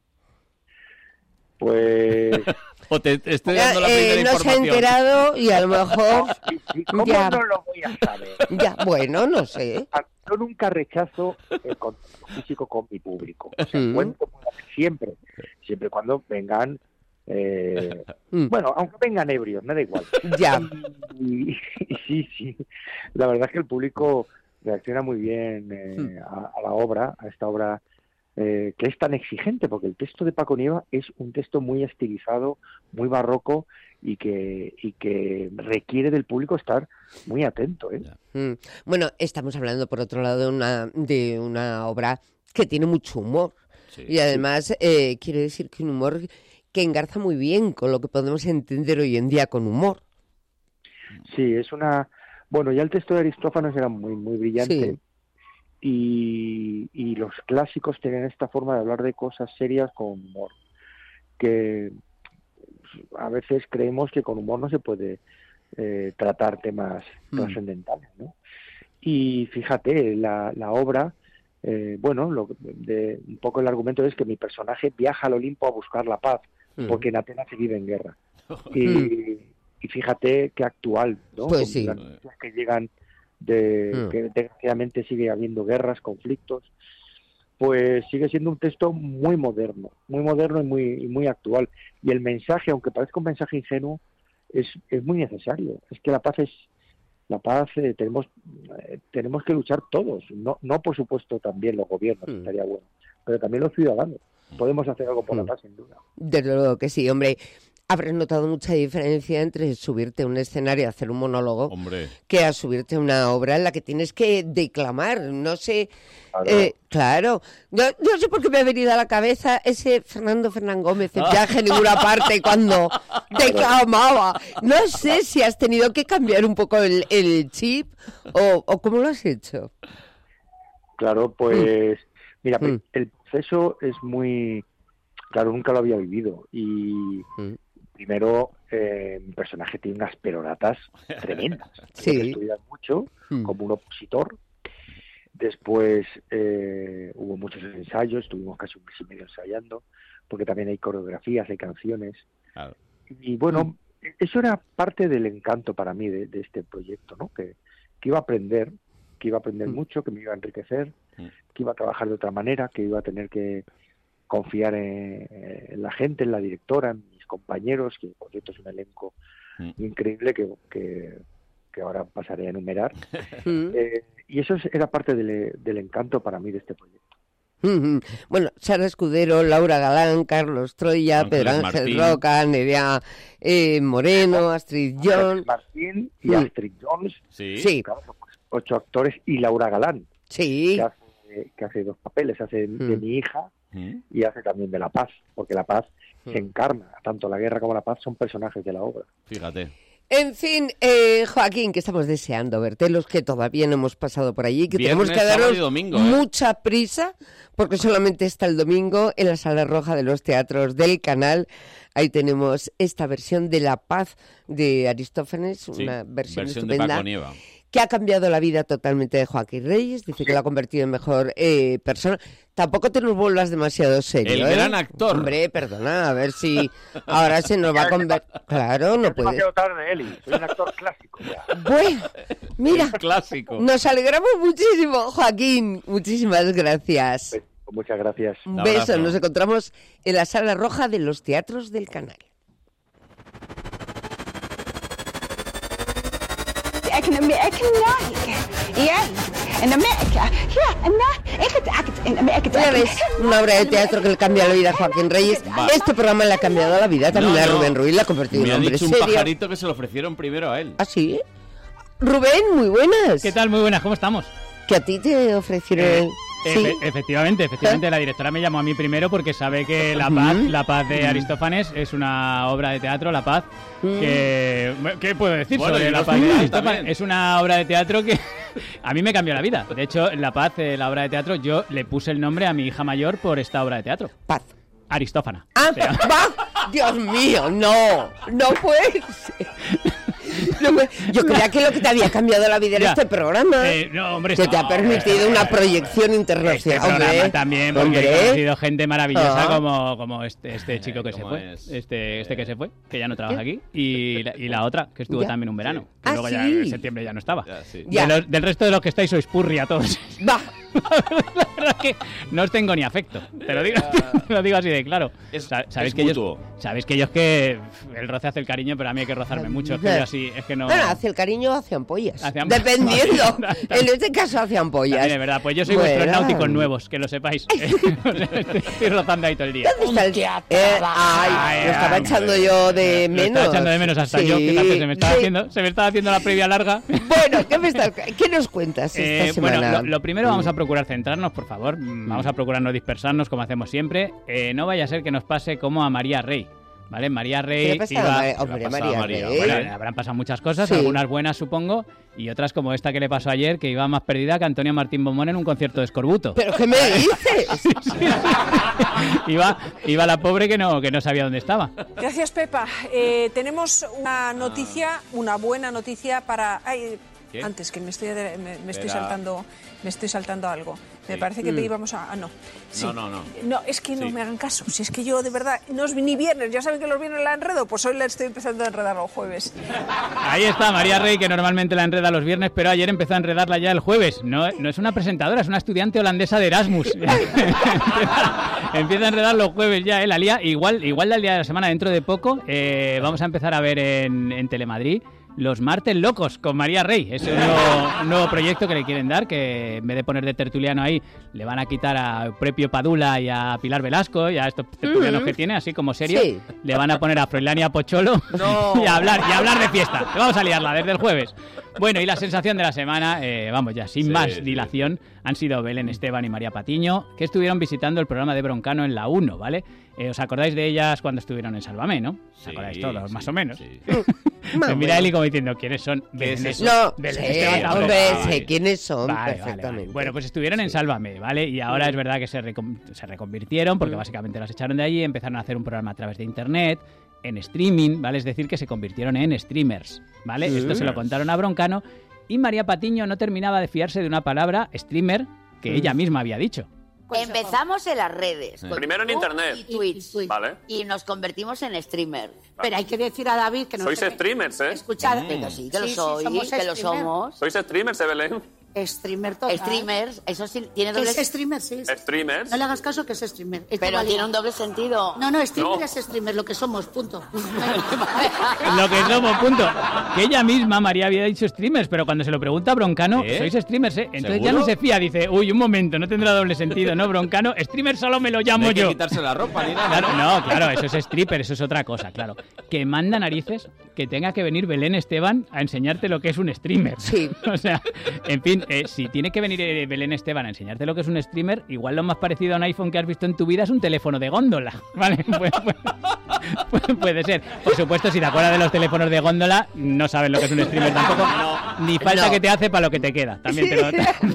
Pues O te, te estoy dando la primera eh, no se ha información. enterado y a lo mejor Sí, sí, ¿cómo ya, no lo voy a saber? ya, bueno, no sé. Yo nunca rechazo el contacto físico con mi público. O sea, Mm. encuentro puedo hacer siempre, siempre y cuando vengan, eh, Mm. bueno, aunque vengan ebrios, me da igual. Ya. Y, y sí, sí, la verdad es que el público reacciona muy bien eh, a, a la obra, a esta obra eh, que es tan exigente, porque el texto de Paco Nieva es un texto muy estilizado, muy barroco y que y que requiere del público estar muy atento, ¿eh? Mm. Bueno, estamos hablando por otro lado de una, de una obra que tiene mucho humor Sí. y además eh, quiere decir que un humor que engarza muy bien con lo que podemos entender hoy en día con humor. Sí, es una... Bueno, ya el texto de Aristófanes era muy muy brillante. Sí. Y, y los clásicos tienen esta forma de hablar de cosas serias con humor, que a veces creemos que con humor no se puede eh, tratar temas Mm. trascendentales, ¿no? Y fíjate, la, la obra, eh, bueno, lo, de, un poco el argumento es que mi personaje viaja al Olimpo a buscar la paz, Mm. porque en Atenas se vive en guerra. Y, y fíjate qué actual, ¿no? Pues Con sí. las noticias que llegan de Mm. que desgraciadamente sigue habiendo guerras, conflictos, pues sigue siendo un texto muy moderno, muy moderno y muy y muy actual. Y el mensaje, aunque parezca un mensaje ingenuo, es, es muy necesario. Es que la paz es la paz eh, tenemos eh, tenemos que luchar todos, no no por supuesto también los gobiernos, Mm. estaría bueno, pero también los ciudadanos. Podemos hacer algo por la Mm. paz sin duda. Desde luego que sí, hombre. habrás notado mucha diferencia entre subirte a un escenario a hacer un monólogo Hombre. que a subirte a una obra en la que tienes que declamar. No sé, Claro. eh, claro, no, no sé por qué me ha venido a la cabeza ese Fernando Fernán Gómez en viaje en ninguna parte cuando declamaba. No sé si has tenido que cambiar un poco el, el chip o, o cómo lo has hecho. Claro, pues mira, Mm. el proceso es muy... Claro, nunca lo había vivido y Mm. primero eh, mi personaje tiene unas peroratas tremendas. Sí. Tuve que estudiar mucho Mm. como un opositor. Después eh, hubo muchos ensayos, estuvimos casi un mes y medio ensayando, porque también hay coreografías, hay canciones. Claro. Y bueno, eso era parte del encanto para mí de, de este proyecto, ¿no? Que, que iba a aprender, que iba a aprender Mm. mucho, que me iba a enriquecer, Mm. que iba a trabajar de otra manera, que iba a tener que confiar en, en la gente, en la directora, en mis compañeros, que por cierto es un elenco Mm. increíble que, que, que ahora pasaré a enumerar. Mm. Eh, y eso es- era parte del, del encanto para mí de este proyecto. Ujú. Bueno, Sara Escudero, Laura Galán, Carlos Troya, Ángeles Pedro Ángel Martín. Roca, Nerea eh, Moreno, Astrid John. Martín y Mm. Astrid Jones, Sí. Sí, claro, son ocho actores, y Laura Galán, sí. que hace, que hace dos papeles, hace de Mm. mi hija Mm. y hace también de la paz, porque la paz Mm. se encarna, tanto la guerra como la paz son personajes de la obra. Fíjate. En fin, eh, Joaquín, que estamos deseando verte, los que todavía no hemos pasado por allí, que Viernes, tenemos que sábado darnos y domingo, ¿eh? mucha prisa, porque solamente está el domingo en la Sala Roja de los Teatros del Canal. Ahí tenemos esta versión de La Paz de Aristófanes, Sí, una versión, versión de estupenda, Paco Nieva. que ha cambiado la vida totalmente de Joaquín Reyes, dice que lo ha convertido en mejor eh, persona. Tampoco te nos vuelvas demasiado serio, El ¿eh? gran actor. Hombre, perdona, a ver si ahora se nos va a convertir... Claro, no Es puede... demasiado tarde, Eli, soy un actor clásico ya. Bueno, mira, Clásico. nos alegramos muchísimo, Joaquín. Muchísimas gracias. Pues, muchas gracias. Un Un beso, abrazo. nos encontramos en la Sala Roja de los Teatros del Canal. Ya ves, una obra de teatro que le cambia la vida a Joaquín Reyes. Va. Este programa le ha cambiado la vida también No, a no. Rubén Ruiz, la ha convertido Me en ha un hombre dicho un serio. pajarito que se lo ofrecieron primero a él. ¿Ah, sí? Rubén, muy buenas. ¿Qué tal? Muy buenas, ¿cómo estamos? Que a ti te ofrecieron... Eh, ¿Sí? Efe- efectivamente, efectivamente, la directora me llamó a mí primero porque sabe que La Paz, La Paz de Aristófanes es una obra de teatro, La Paz, que... ¿Qué puedo decir Bueno, sobre y La los Paz de tuyos Aristófanes? también. Es una obra de teatro que a mí me cambió la vida. De hecho, La Paz, eh, la obra de teatro, yo le puse el nombre a mi hija mayor por esta obra de teatro. Paz. Aristófana. Ah, Se llama. va. Dios mío, no, no puede ser. No puede- Yo creía que lo que te había cambiado la vida era Ya. este programa. Eh, no, hombre, que te ha no, permitido una proyección Este internacional. programa Hombre, también, porque hombre. he conocido gente maravillosa Ah. como, como este, este chico que se ¿cómo fue. es? Este, este que se fue, que ya no trabaja aquí. Y la, y la otra, que estuvo Ya. también un verano. Que Ah, luego ya sí. en septiembre ya no estaba. Ya, sí. Ya. De los- del resto de los que estáis sois purria todos. Va. La verdad es que no os tengo ni afecto. Te lo digo, te lo digo así de claro. Es- Sa- sabéis es que ellos, mutuo. sabéis que ellos que pff, el roce hace el cariño, pero a mí hay que rozarme mucho. Es que yo así, es que no. Bueno, hace el cariño o hace ampollas. Hace ampollas. Dependiendo. En este caso hace ampollas. También es verdad, pues yo soy Bueno. vuestros náuticos nuevos, que lo sepáis. O sea, estoy, estoy rozando ahí todo el día. ¿Dónde está el eh, Ay, lo estaba echando yo de Lo menos. estaba echando de menos hasta Sí, yo, fíjate, se me estaba sí. haciendo, se me estaba haciendo la previa larga. Bueno, ¿qué, me estás- qué nos cuentas esta Eh, semana? bueno, lo, lo primero vamos a procurar centrarnos, por favor. Mm, Vamos a procurar no dispersarnos como hacemos siempre. Eh, no vaya a ser que nos pase como a María Rey. ¿Vale? María ¿Qué Rey le pasa a iba... María- hombre, ¿Qué le ha pasado María a María? Rey? Bueno, habrán pasado muchas cosas, Sí. algunas buenas supongo, y otras como esta que le pasó ayer, que iba más perdida que Antonia Martín Bombón en un concierto de Escorbuto. ¿Pero qué me dices? iba, iba la pobre que no, que no sabía dónde estaba. Gracias, Pepa. Eh, tenemos una noticia, una buena noticia para... Ay, ¿Qué? antes, que me estoy, me, me estoy Espera. saltando me estoy saltando algo. Me Sí. parece que Mm. íbamos a... Ah, no. Sí. No, no, no. No, es que no Sí. me hagan caso. Si es que yo, de verdad, no es ni viernes. Ya saben que los viernes la enredo, pues hoy la estoy empezando a enredar los jueves. Ahí está María Rey, que normalmente la enreda los viernes, pero ayer empezó a enredarla ya el jueves. No, no es una presentadora, es una estudiante holandesa de Erasmus. empieza, empieza a enredar los jueves ya, ¿eh? La lía, igual, igual la lía de la semana dentro de poco. Eh, vamos a empezar a ver en, en Telemadrid Los Martes Locos con María Rey. Es un nuevo, un nuevo proyecto que le quieren dar, que en vez de poner de tertuliano ahí, le van a quitar a Eupropio Padula y a Pilar Velasco y a estos tertulianos mm-hmm. que tiene, así como serios. Sí. Le van a poner a Froilania Pocholo no. y, a hablar, y a hablar de fiesta. Vamos a liarla desde el jueves. Bueno, y la sensación de la semana, eh, vamos ya, sin sí, más dilación, sí. han sido Belén Esteban y María Patiño, que estuvieron visitando el programa de Broncano en la uno, ¿vale? Eh, ¿Os acordáis de ellas cuando estuvieron en Sálvame, no? ¿Os sí, acordáis todos, sí, más o menos? Sí. Me mira Eli como diciendo, ¿quiénes son? Belén Esteban. No, Belén sí, Esteban, hombre, sé vale. quiénes son vale, perfectamente. Vale, vale. Bueno, pues estuvieron en Sálvame, ¿vale? Y ahora sí. es verdad que se, recon- se reconvirtieron, porque mm. básicamente las echaron de allí, empezaron a hacer un programa a través de internet, en streaming, ¿vale? Es decir, que se convirtieron en streamers, ¿vale? Sí. Esto se lo contaron a Broncano. Y María Patiño no terminaba de fiarse de una palabra, streamer, que mm. ella misma había dicho. Empezamos en las redes. Sí. Primero en internet. Y tweets. Y, vale. Y nos convertimos en streamer. Pero hay que decir a David que no sois streamers, ¿eh? Escuchad. Mm. Pero sí, que lo sí, soy, sí, que lo somos. Sois streamers, ¿eh, Belén? Streamer total. Streamers, eso sí, tiene doble sentido. Es streamer, sí. Streamers. No le hagas caso que es streamer. Es pero tiene un doble sentido. No, no, streamer no. es streamer, lo que somos, punto. Lo que somos, punto. Que ella misma, María, había dicho streamers, pero cuando se lo pregunta a Broncano, ¿Eh? sois streamers, ¿eh? Entonces ¿Seguro? ya no se fía, dice, uy, un momento, no tendrá doble sentido, ¿no, Broncano? Streamer solo me lo llamo no hay yo. Que quitarse la ropa ni nada. Claro, no, claro, eso es stripper, eso es otra cosa, claro. Que manda narices que tenga que venir Belén Esteban a enseñarte lo que es un streamer. Sí. O sea, en fin, eh, si tiene que venir Belén Esteban a enseñarte lo que es un streamer, igual lo más parecido a un iPhone que has visto en tu vida es un teléfono de góndola, ¿vale? Puede, puede, puede ser. Por supuesto, si te acuerdas de los teléfonos de góndola, no sabes lo que es un streamer tampoco. No, ni falta no. que te hace para lo que te queda. También te lo,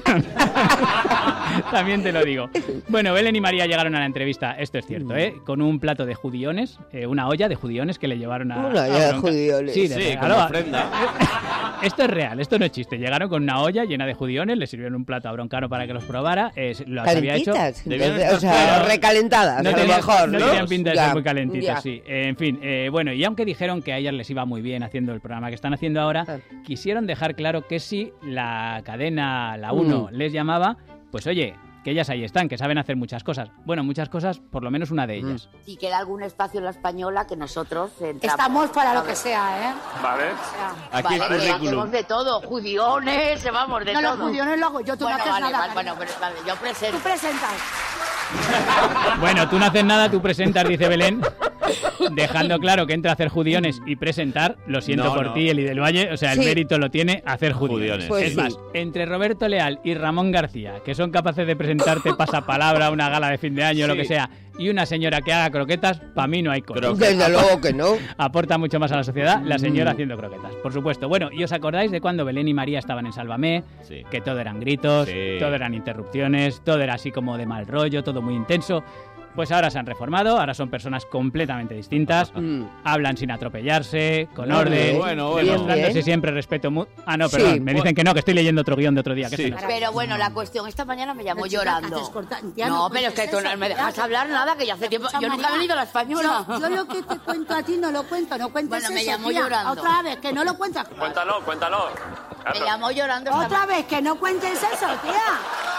también te lo digo. Bueno, Belén y María llegaron a la entrevista, esto es cierto, ¿eh? Con un plato de judiones, eh, una olla de judiones que le llevaron a... Una olla de judiones. Sí, sí como ofrenda. Esto es real, esto no es chiste. Llegaron con una olla llena de judiones, le sirvieron un plato a Broncano para que los probara. Eh, lo había hecho. O sea, recalentadas, no a tenía, lo mejor. No, ¿no? tenían pinta de ya, ser muy calentitos, ya. sí. Eh, en fin, eh, bueno, y aunque dijeron que a ellas les iba muy bien haciendo el programa que están haciendo ahora, ah. quisieron dejar claro que si la cadena, la uno, mm. les llamaba, pues oye, que ellas ahí están, que saben hacer muchas cosas. Bueno, muchas cosas, por lo menos una de ellas. Si queda algún espacio en la española que nosotros entramos. Estamos para lo que sea, ¿eh? Vale. O sea, aquí vale, es currículum. Hacemos de todo, judiones, vamos de no, todo. No, los judiones lo hago yo, tú bueno, no haces vale, nada. Vale, bueno, pero vale, yo presento. Tú presentas. Bueno, tú no haces nada, tú presentas, dice Belén, dejando claro que entra a hacer judiones y presentar, lo siento no, por no. ti, Eli del Valle, o sea, el sí. mérito lo tiene hacer judiones. judiones. Pues es sí. más, entre Roberto Leal y Ramón García, que son capaces de presentarte pasapalabra, una gala de fin de año, sí. lo que sea, y una señora que haga croquetas, para mí no hay cosa. Desde luego que no. Aporta mucho más a la sociedad la señora mm. haciendo croquetas, por supuesto. Bueno, ¿y os acordáis de cuando Belén y María estaban en Sálvame? Sí. Que todo eran gritos, sí. todo eran interrupciones, todo era así como de mal rollo, todo muy intenso. Pues ahora se han reformado, ahora son personas completamente distintas, mm. hablan sin atropellarse, con no, orden, bueno, bueno. demostrándose siempre respeto. Mu- ah, no, perdón, sí, me dicen que no, que estoy leyendo otro guión de otro día. Que sí. Pero bueno, la cuestión, esta mañana me llamó llorando. No, pero es que tú no me dejas hablar nada, que yo hace tiempo, yo nunca he venido a la española. Yo, yo lo que te cuento a ti no lo cuento, no cuentes bueno, me eso, llamó tía. llorando. Otra vez, que no lo cuentas. Cuéntalo, cuéntalo. Me llamó llorando. Otra vez, que no cuentes eso, tía.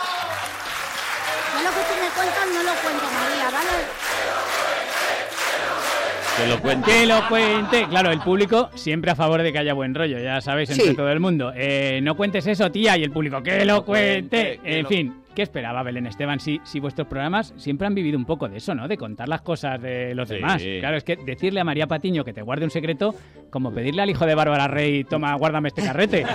No lo que tú me cuentas, no lo cuento, María, ¿vale? Que lo cuente. Que lo cuente. Claro, el público siempre a favor de que haya buen rollo, ya sabéis, entre sí. todo el mundo. Eh, no cuentes eso, tía, y el público, que lo cuente. Que en lo... fin, ¿qué esperaba Belén Esteban? Si, si vuestros programas siempre han vivido un poco de eso, ¿no? De contar las cosas de los sí. demás. Claro, es que decirle a María Patiño que te guarde un secreto, como pedirle al hijo de Bárbara Rey, toma, guárdame este carrete.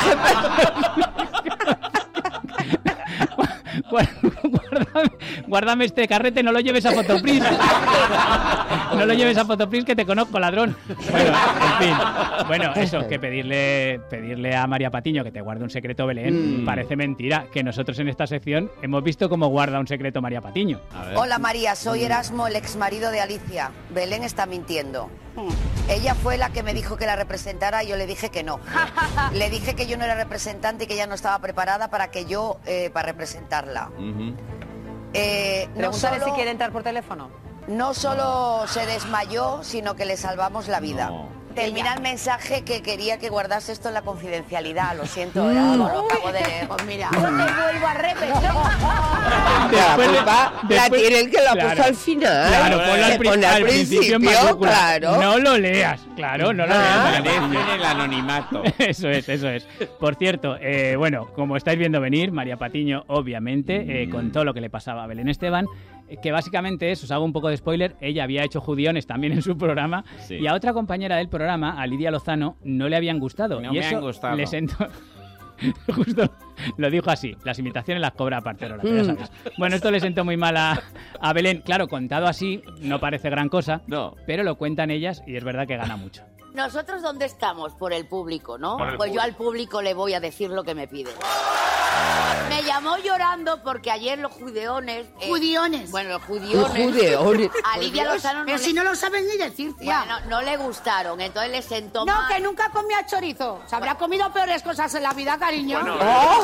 Guárdame, guárdame este carrete, no lo lleves a Fotopris. No lo lleves a Fotopris, que te conozco, ladrón. Bueno, en fin. Bueno, eso, que pedirle pedirle a María Patiño que te guarde un secreto, Belén, mm. parece mentira. Que nosotros en esta sección hemos visto cómo guarda un secreto María Patiño. Hola María, soy Erasmo, el exmarido de Alicia. Belén está mintiendo. Ella fue la que me dijo que la representara y yo le dije que no. Le dije que yo no era representante y que ella no estaba preparada para que yo, eh, para representarla. Uh-huh. eh, no Pregúntale solo, si quiere entrar por teléfono. No solo se desmayó, sino que le salvamos la vida. No. termina el mensaje que quería que guardase esto en la confidencialidad. Lo siento, ahora mm. lo acabo de leer. Pues mira, no te vuelvo a repetir. La culpa la tiene el que la ha claro, puesto al final. Claro, ponlo al, pri- al, al principio, principio claro. No lo leas, claro, no lo Ah. leas. En el anonimato. Eso es, eso es. Por cierto, eh, bueno, como estáis viendo venir, María Patiño, obviamente, eh, con todo lo que le pasaba a Belén Esteban, eh, que básicamente es, os hago un poco de spoiler, ella había hecho Judiones también en su programa, Sí. y a otra compañera del programa, a Lidia Lozano, no le habían gustado. No y me eso han gustado. le sentó... Justo lo dijo así, las imitaciones las cobra aparte, Lola, ya sabes. Bueno, esto le sentó muy mal a, a Belén. Claro, contado así, no parece gran cosa, no. pero lo cuentan ellas y es verdad que gana mucho. ¿Nosotros dónde estamos? Por el público, ¿no? Por el Pues yo público. al público le voy a decir lo que me pide. Me llamó llorando porque ayer los judeones... eh, Judiones. Bueno, los judiones... Los judeones. A Lidia Por Dios, Lozano no pero le- si no lo sabes ni decir, tía. Bueno, no le gustaron, entonces le sentó No, mal. que nunca comía chorizo. Se habrá comido peores cosas en la vida, cariño. Bueno, Oh,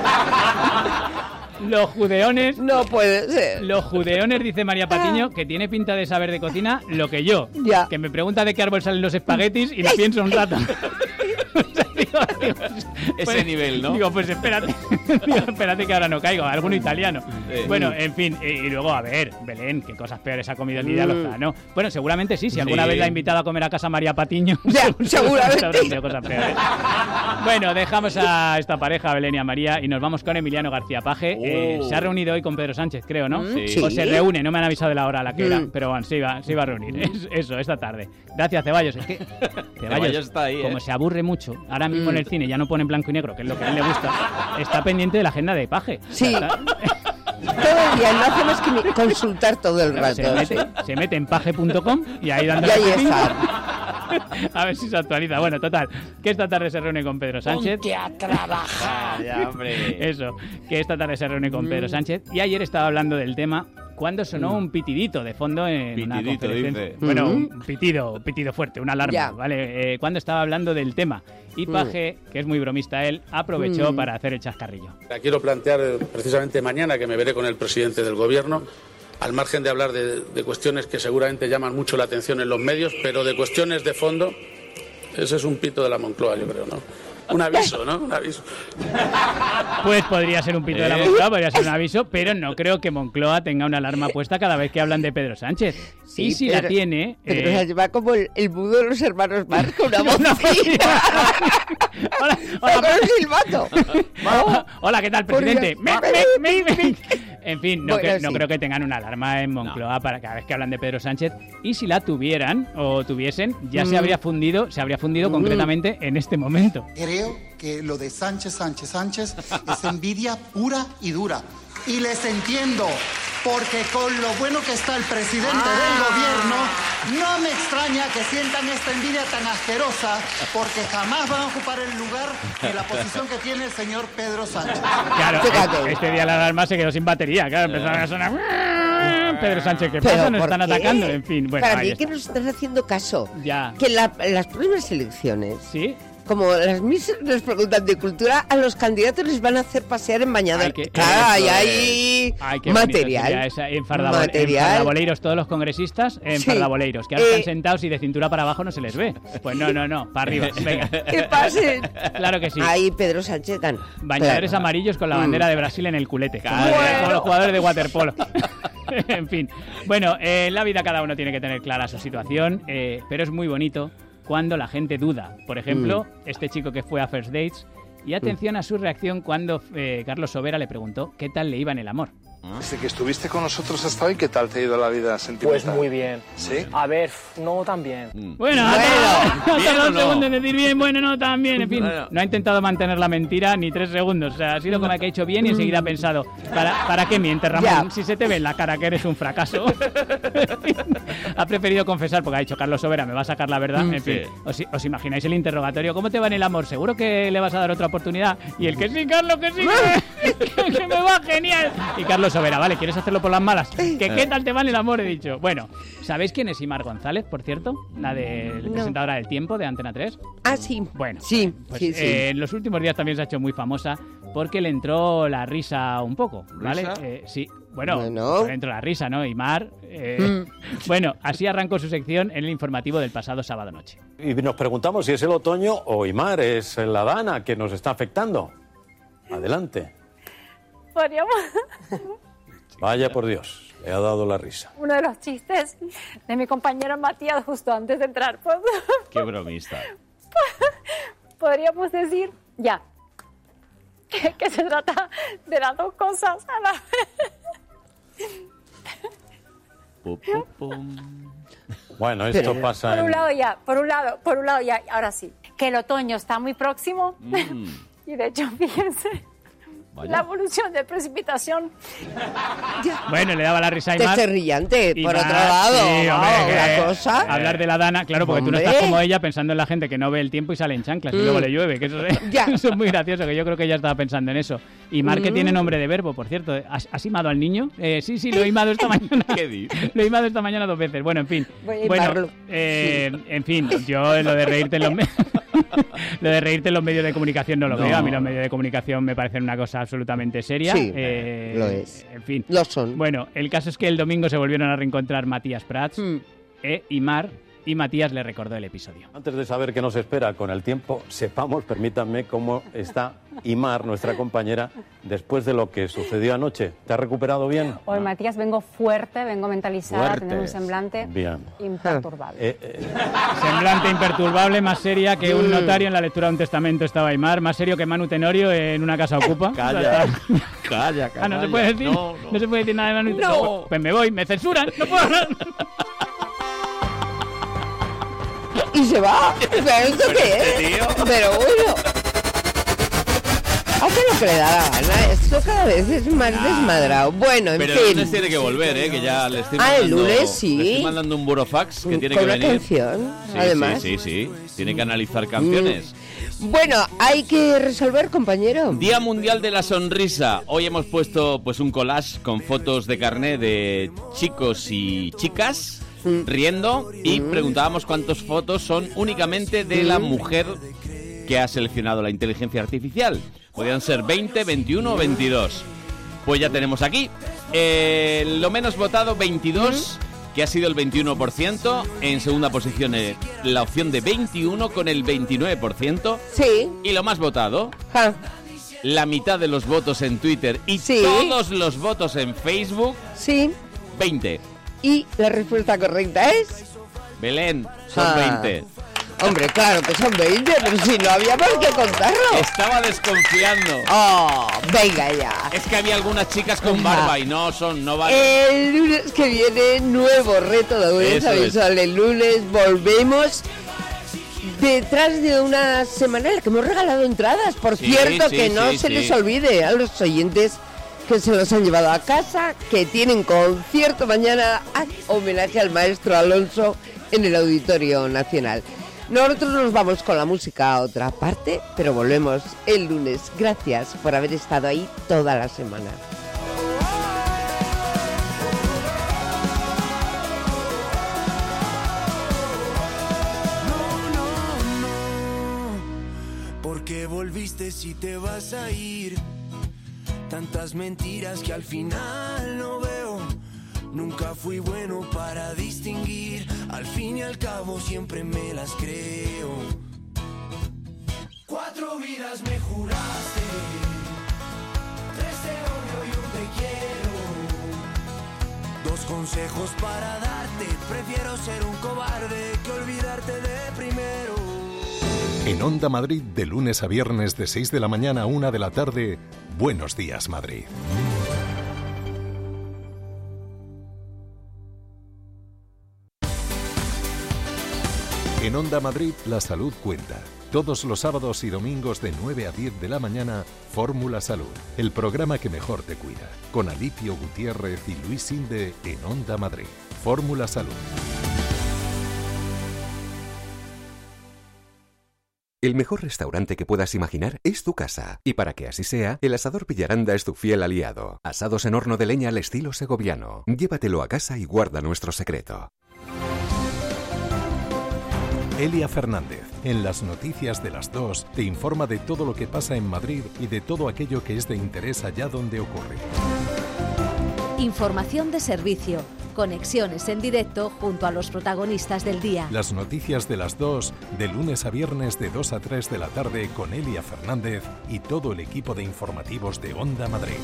Los judeones... no puede ser. Los judeones, dice María Patiño, que tiene pinta de saber de cocina lo que yo. Ya. Que me pregunta de qué árbol salen los espaguetis y lo pienso un rato. Digo, digo, Ese pues- nivel, ¿no? Digo, pues espérate. Digo, espérate que ahora no caigo. Alguno italiano. Eh. Bueno, en fin. Y, y luego, a ver, Belén, qué cosas peores ha comido Lidia Mm. Lozano. Bueno, seguramente sí. Si alguna Sí. vez la ha invitado a comer a casa María Patiño. Ya, seguramente. habrá sido cosas peores. Bueno, dejamos a esta pareja, Belén y a María, y nos vamos con Emiliano García Paje. Oh. Eh, se ha reunido hoy con Pedro Sánchez, creo, ¿no? Sí. O se reúne, no me han avisado de la hora a la que era, Mm. pero bueno, se iba, se iba a reunir. Es- eso, esta tarde. Gracias, Ceballos. Es que Ceballos, Ceballos está ahí, como ¿eh? se aburre mucho, ahora mismo en el cine ya no pone en blanco y negro, que es lo que a él le gusta, está pendiente de la agenda de Paje. Sí. O sea, está- Todo el día no hace más que mi- consultar todo el rato. se, mete, se mete en paje punto com y ahí Y dándole ahí clic, está. a ver si se actualiza. Bueno, total, que esta tarde se reúne con Pedro Sánchez. Ponte a trabajar. Ah, ya, hombre. Eso, que esta tarde se reúne con Mm. Pedro Sánchez. Y ayer estaba hablando del tema cuando sonó un pitidito de fondo en una Pitidito, conferencia. dice. Bueno, Mm. un pitido, pitido fuerte, una alarma, Ya. ¿vale? Eh, cuando estaba hablando del tema. Y Mm. Paje, que es muy bromista él, aprovechó Mm. para hacer el chascarrillo. La quiero plantear eh, precisamente mañana, que me veré con el presidente del Gobierno, al margen de hablar de, de cuestiones que seguramente llaman mucho la atención en los medios, pero de cuestiones de fondo, ese es un pito de la Moncloa, yo creo, ¿no? Un aviso, ¿no? Un aviso. Pues podría ser un pito de la Eh. Moncloa, podría ser un aviso, pero no creo que Moncloa tenga una alarma puesta cada vez que hablan de Pedro Sánchez. Sí, y si pero- la tiene... Pero eh, se lleva como el, el mudo de los hermanos Marx con una Una vocecita. Hola, O hola, con un silbato. Hola, ¿qué tal, Por presidente? Dios. Me, me, me, me. En fin, no, Bueno, cre- no sí. creo que tengan una alarma en Moncloa para cada vez que hablan de Pedro Sánchez. Y si la tuvieran o tuviesen, ya se Mm. habría fundido, se habría fundido Mm. concretamente en este momento. Creo que lo de Sánchez, Sánchez, Sánchez es envidia pura y dura. Y les entiendo, porque con lo bueno que está el presidente del gobierno, no me extraña que sientan esta envidia tan asquerosa, porque jamás van a ocupar el lugar ni la posición que tiene el señor Pedro Sánchez. Claro, Fíjate. e- este día la alarma se quedó sin batería. Claro, empezaron a sonar. Pedro Sánchez, ¿qué ¿Pero pasa? Nos por están qué? atacando. En fin, bueno, Para ahí mí está. que nos están haciendo caso. Ya. Que en la- en las próximas elecciones, ¿Sí? como las Miss nos preguntan de cultura, a los candidatos les van a hacer pasear en bañador. Hay que- Claro, ahí eso hay Ay, qué bonito sería material. esa- en, Fardabo- en Material. Fardaboleiros, todos los congresistas en Sí. Fardaboleiros, que ahora Eh. están sentados y de cintura para abajo no se les ve. Pues no, no, no, para arriba. Venga. Que pasen. Claro que sí. Ahí Pedro Sánchez tan. Bañadores claro. amarillos con la Mm. bandera de Brasil en el culete. Como, Bueno. como los jugadores de waterpolo. En fin. Bueno, eh, en la vida cada uno tiene que tener clara su situación, eh, pero es muy bonito cuando la gente duda. Por ejemplo, este chico que fue a First Dates. Y atención a su reacción cuando eh, Carlos Sobera le preguntó qué tal le iba en el amor. Desde que estuviste con nosotros hasta hoy, ¿qué tal te ha ido la vida sentimental? Pues muy bien. ¿Sí? A ver, no tan bien. Bueno, Bueno, hasta ¿bien dos o no? segundos en decir bien, bueno, no, también. En fin, Bueno. no ha intentado mantener la mentira ni tres segundos. O sea, ha sido como que ha hecho bien y enseguida ha pensado, ¿para, ¿para qué mientes, Ramón? Ya. Si se te ve en la cara que eres un fracaso. En fin, ha preferido confesar porque ha dicho Carlos Sobera, me va a sacar la verdad. En fin, Sí. os, os imagináis el interrogatorio. ¿Cómo te va en el amor? ¿Seguro que le vas a dar otra oportunidad? Y el que sí, Carlos, que sí, que, que- que me va genial. Y Carlos Sobera, vale, ¿quieres hacerlo por las malas? ¿Que qué tal te va en el amor? He dicho. Bueno, ¿sabéis quién es Imar González, por cierto? La de la No. presentadora del Tiempo de Antena tres. Ah, sí. Bueno, Sí, pues, sí, sí. eh, en los últimos días también se ha hecho muy famosa porque le entró la risa un poco, ¿vale? ¿Risa? Eh, sí, Bueno, Bueno. por dentro de la risa, ¿no? Y Mar... eh, Mm. Bueno, así arrancó su sección en el informativo del pasado sábado noche. Y nos preguntamos si es el otoño o Imar, es la Dana que nos está afectando. Adelante. Podríamos... Vaya por Dios, le ha dado la risa. Uno de los chistes de mi compañero Matías justo antes de entrar. Pues, Qué bromista. podríamos decir, ya, que, que se trata de las dos cosas a la vez. Pu, pu, pum. Bueno, esto Por pasa un en... lado ya, por un lado, por un lado ya, ahora sí, que el otoño está muy próximo Mm. y de hecho, fíjense, Vaya. la evolución de precipitación. Bueno, le daba la risa a Qué Imar. chirriante, por Imar, otro lado. sí, hombre, vamos, que- una cosa. Hablar de la Dana, claro, porque tú no Hombre. estás como ella pensando en la gente que no ve el tiempo y sale en chanclas y Mm. luego le llueve, que eso, es- Ya. eso es muy gracioso, que yo creo que ella estaba pensando en eso. Y Mar, que Mm. tiene nombre de verbo, por cierto. ¿Has, has imado al niño? Eh, sí, sí, lo he imado esta mañana. ¿Qué dices? Lo he imado esta mañana dos veces. Bueno, en fin. Voy a Bueno, imarlo. eh, en fin, yo lo de reírte en los medios... Lo de reírte en los medios de comunicación no lo No. veo. A mí los medios de comunicación me parecen una cosa absolutamente seria. Sí, Eh, lo es. En fin. Lo son. Bueno, el caso es que el domingo se volvieron a reencontrar Matías Prats Mm. e Imar, y Matías le recordó el episodio. Antes de saber qué nos espera con el tiempo, sepamos, permítanme, cómo está Imar, nuestra compañera, después de lo que sucedió anoche. ¿Te has recuperado bien? Hoy, Matías, vengo fuerte, vengo mentalizada, Fuerte. tener un semblante Bien. imperturbable. Eh, eh, Semblante imperturbable, más seria que un Mm. notario en la lectura de un testamento estaba Imar, más serio que Manu Tenorio en una casa ocupa. Calla, calla, Ah, no se calla. puede decir, No, no, no. se puede decir nada de Manu No. Tenorio. Pues me voy, me censuran, no puedo hablar. Y se va. ¿Pero esto qué es? Pero bueno. Hace lo que le da la gana. Esto cada vez es más desmadrado. Bueno, en Pero el fin. lunes tiene que volver, ¿eh? Que ya le estoy Ah, el mandando, lunes sí. le estoy mandando un burofax que tiene Con que una venir. canción, Sí, además. Sí, sí, sí. Tiene que analizar canciones. Bueno, hay que resolver, compañero. Día Mundial de la Sonrisa. Hoy hemos puesto pues un collage con fotos de carné de chicos y chicas riendo y preguntábamos cuántas fotos son únicamente de la mujer que ha seleccionado la inteligencia artificial. Podrían ser veinte, veintiuno o veintidós. Pues ya tenemos aquí eh, lo menos votado, veintidós, que ha sido el veintiuno por ciento. En segunda posición eh, la opción de veintiuno con el veintinueve por ciento. Sí. Y lo más votado, Ja. la mitad de los votos en Twitter y Sí. todos los votos en Facebook, Sí. veinte. Y la respuesta correcta es... Belén, son Ah. veinte. Hombre, claro que son veinte, pero si no había por qué contarlo. Estaba desconfiando. Oh, venga ya. Es que había algunas chicas con Venga. barba y no son, no valen. El lunes que viene, nuevo reto de Eso audiovisual. El lunes volvemos detrás de una semana en la que hemos regalado entradas. Por Sí, cierto, sí, que no sí, se sí. les olvide a los oyentes que se los han llevado a casa, que tienen concierto mañana a homenaje al maestro Alonso en el Auditorio Nacional. Nosotros nos vamos con la música a otra parte, pero volvemos el lunes. Gracias por haber estado ahí toda la semana. ¿Por qué volviste si te vas a ir? Tantas mentiras que al final no veo. Nunca fui bueno para distinguir. Al fin y al cabo siempre me las creo. Cuatro vidas me juraste. Tres te odio y un te quiero. Dos consejos para darte. Prefiero ser un cobarde que olvidarte de primero. En Onda Madrid, de lunes a viernes de seis de la mañana a una de la tarde, Buenos Días Madrid. En Onda Madrid, la salud cuenta. Todos los sábados y domingos de nueve a diez de la mañana, Fórmula Salud, el programa que mejor te cuida. Con Alipio Gutiérrez y Luis Sinde en Onda Madrid. Fórmula Salud. El mejor restaurante que puedas imaginar es tu casa. Y para que así sea, el Asador Villaranda es tu fiel aliado. Asados en horno de leña al estilo segoviano. Llévatelo a casa y guarda nuestro secreto. Elia Fernández, en las noticias de las dos, te informa de todo lo que pasa en Madrid y de todo aquello que es de interés allá donde ocurre. Información de servicio, conexiones en directo junto a los protagonistas del día. Las noticias de las dos, de lunes a viernes de dos a tres de la tarde con Elia Fernández y todo el equipo de informativos de Onda Madrid.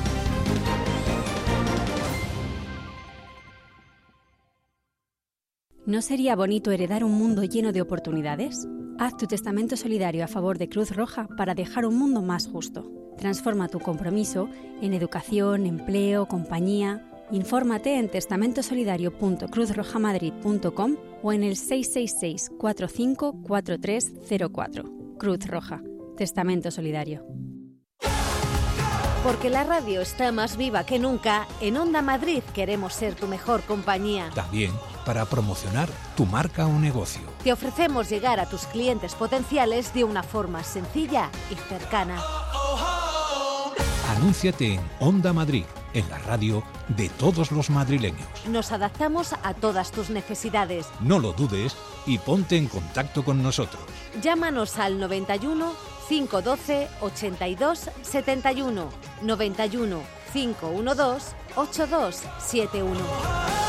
¿No sería bonito heredar un mundo lleno de oportunidades? Haz tu testamento solidario a favor de Cruz Roja para dejar un mundo más justo. Transforma tu compromiso en educación, empleo, compañía. Infórmate en testamentosolidario punto cruz roja madrid punto com o en el seis seis seis, cuatro cinco cuatro tres cero cuatro. Cruz Roja. Testamento Solidario. Porque la radio está más viva que nunca, en Onda Madrid queremos ser tu mejor compañía. También para promocionar tu marca o negocio. Te ofrecemos llegar a tus clientes potenciales de una forma sencilla y cercana. Anúnciate en Onda Madrid, en la radio de todos los madrileños. Nos adaptamos a todas tus necesidades. No lo dudes y ponte en contacto con nosotros. Llámanos al noventa y uno, cinco doce, ochenta y dos, setenta y uno, noventa y uno, cinco doce, ochenta y dos setenta y uno.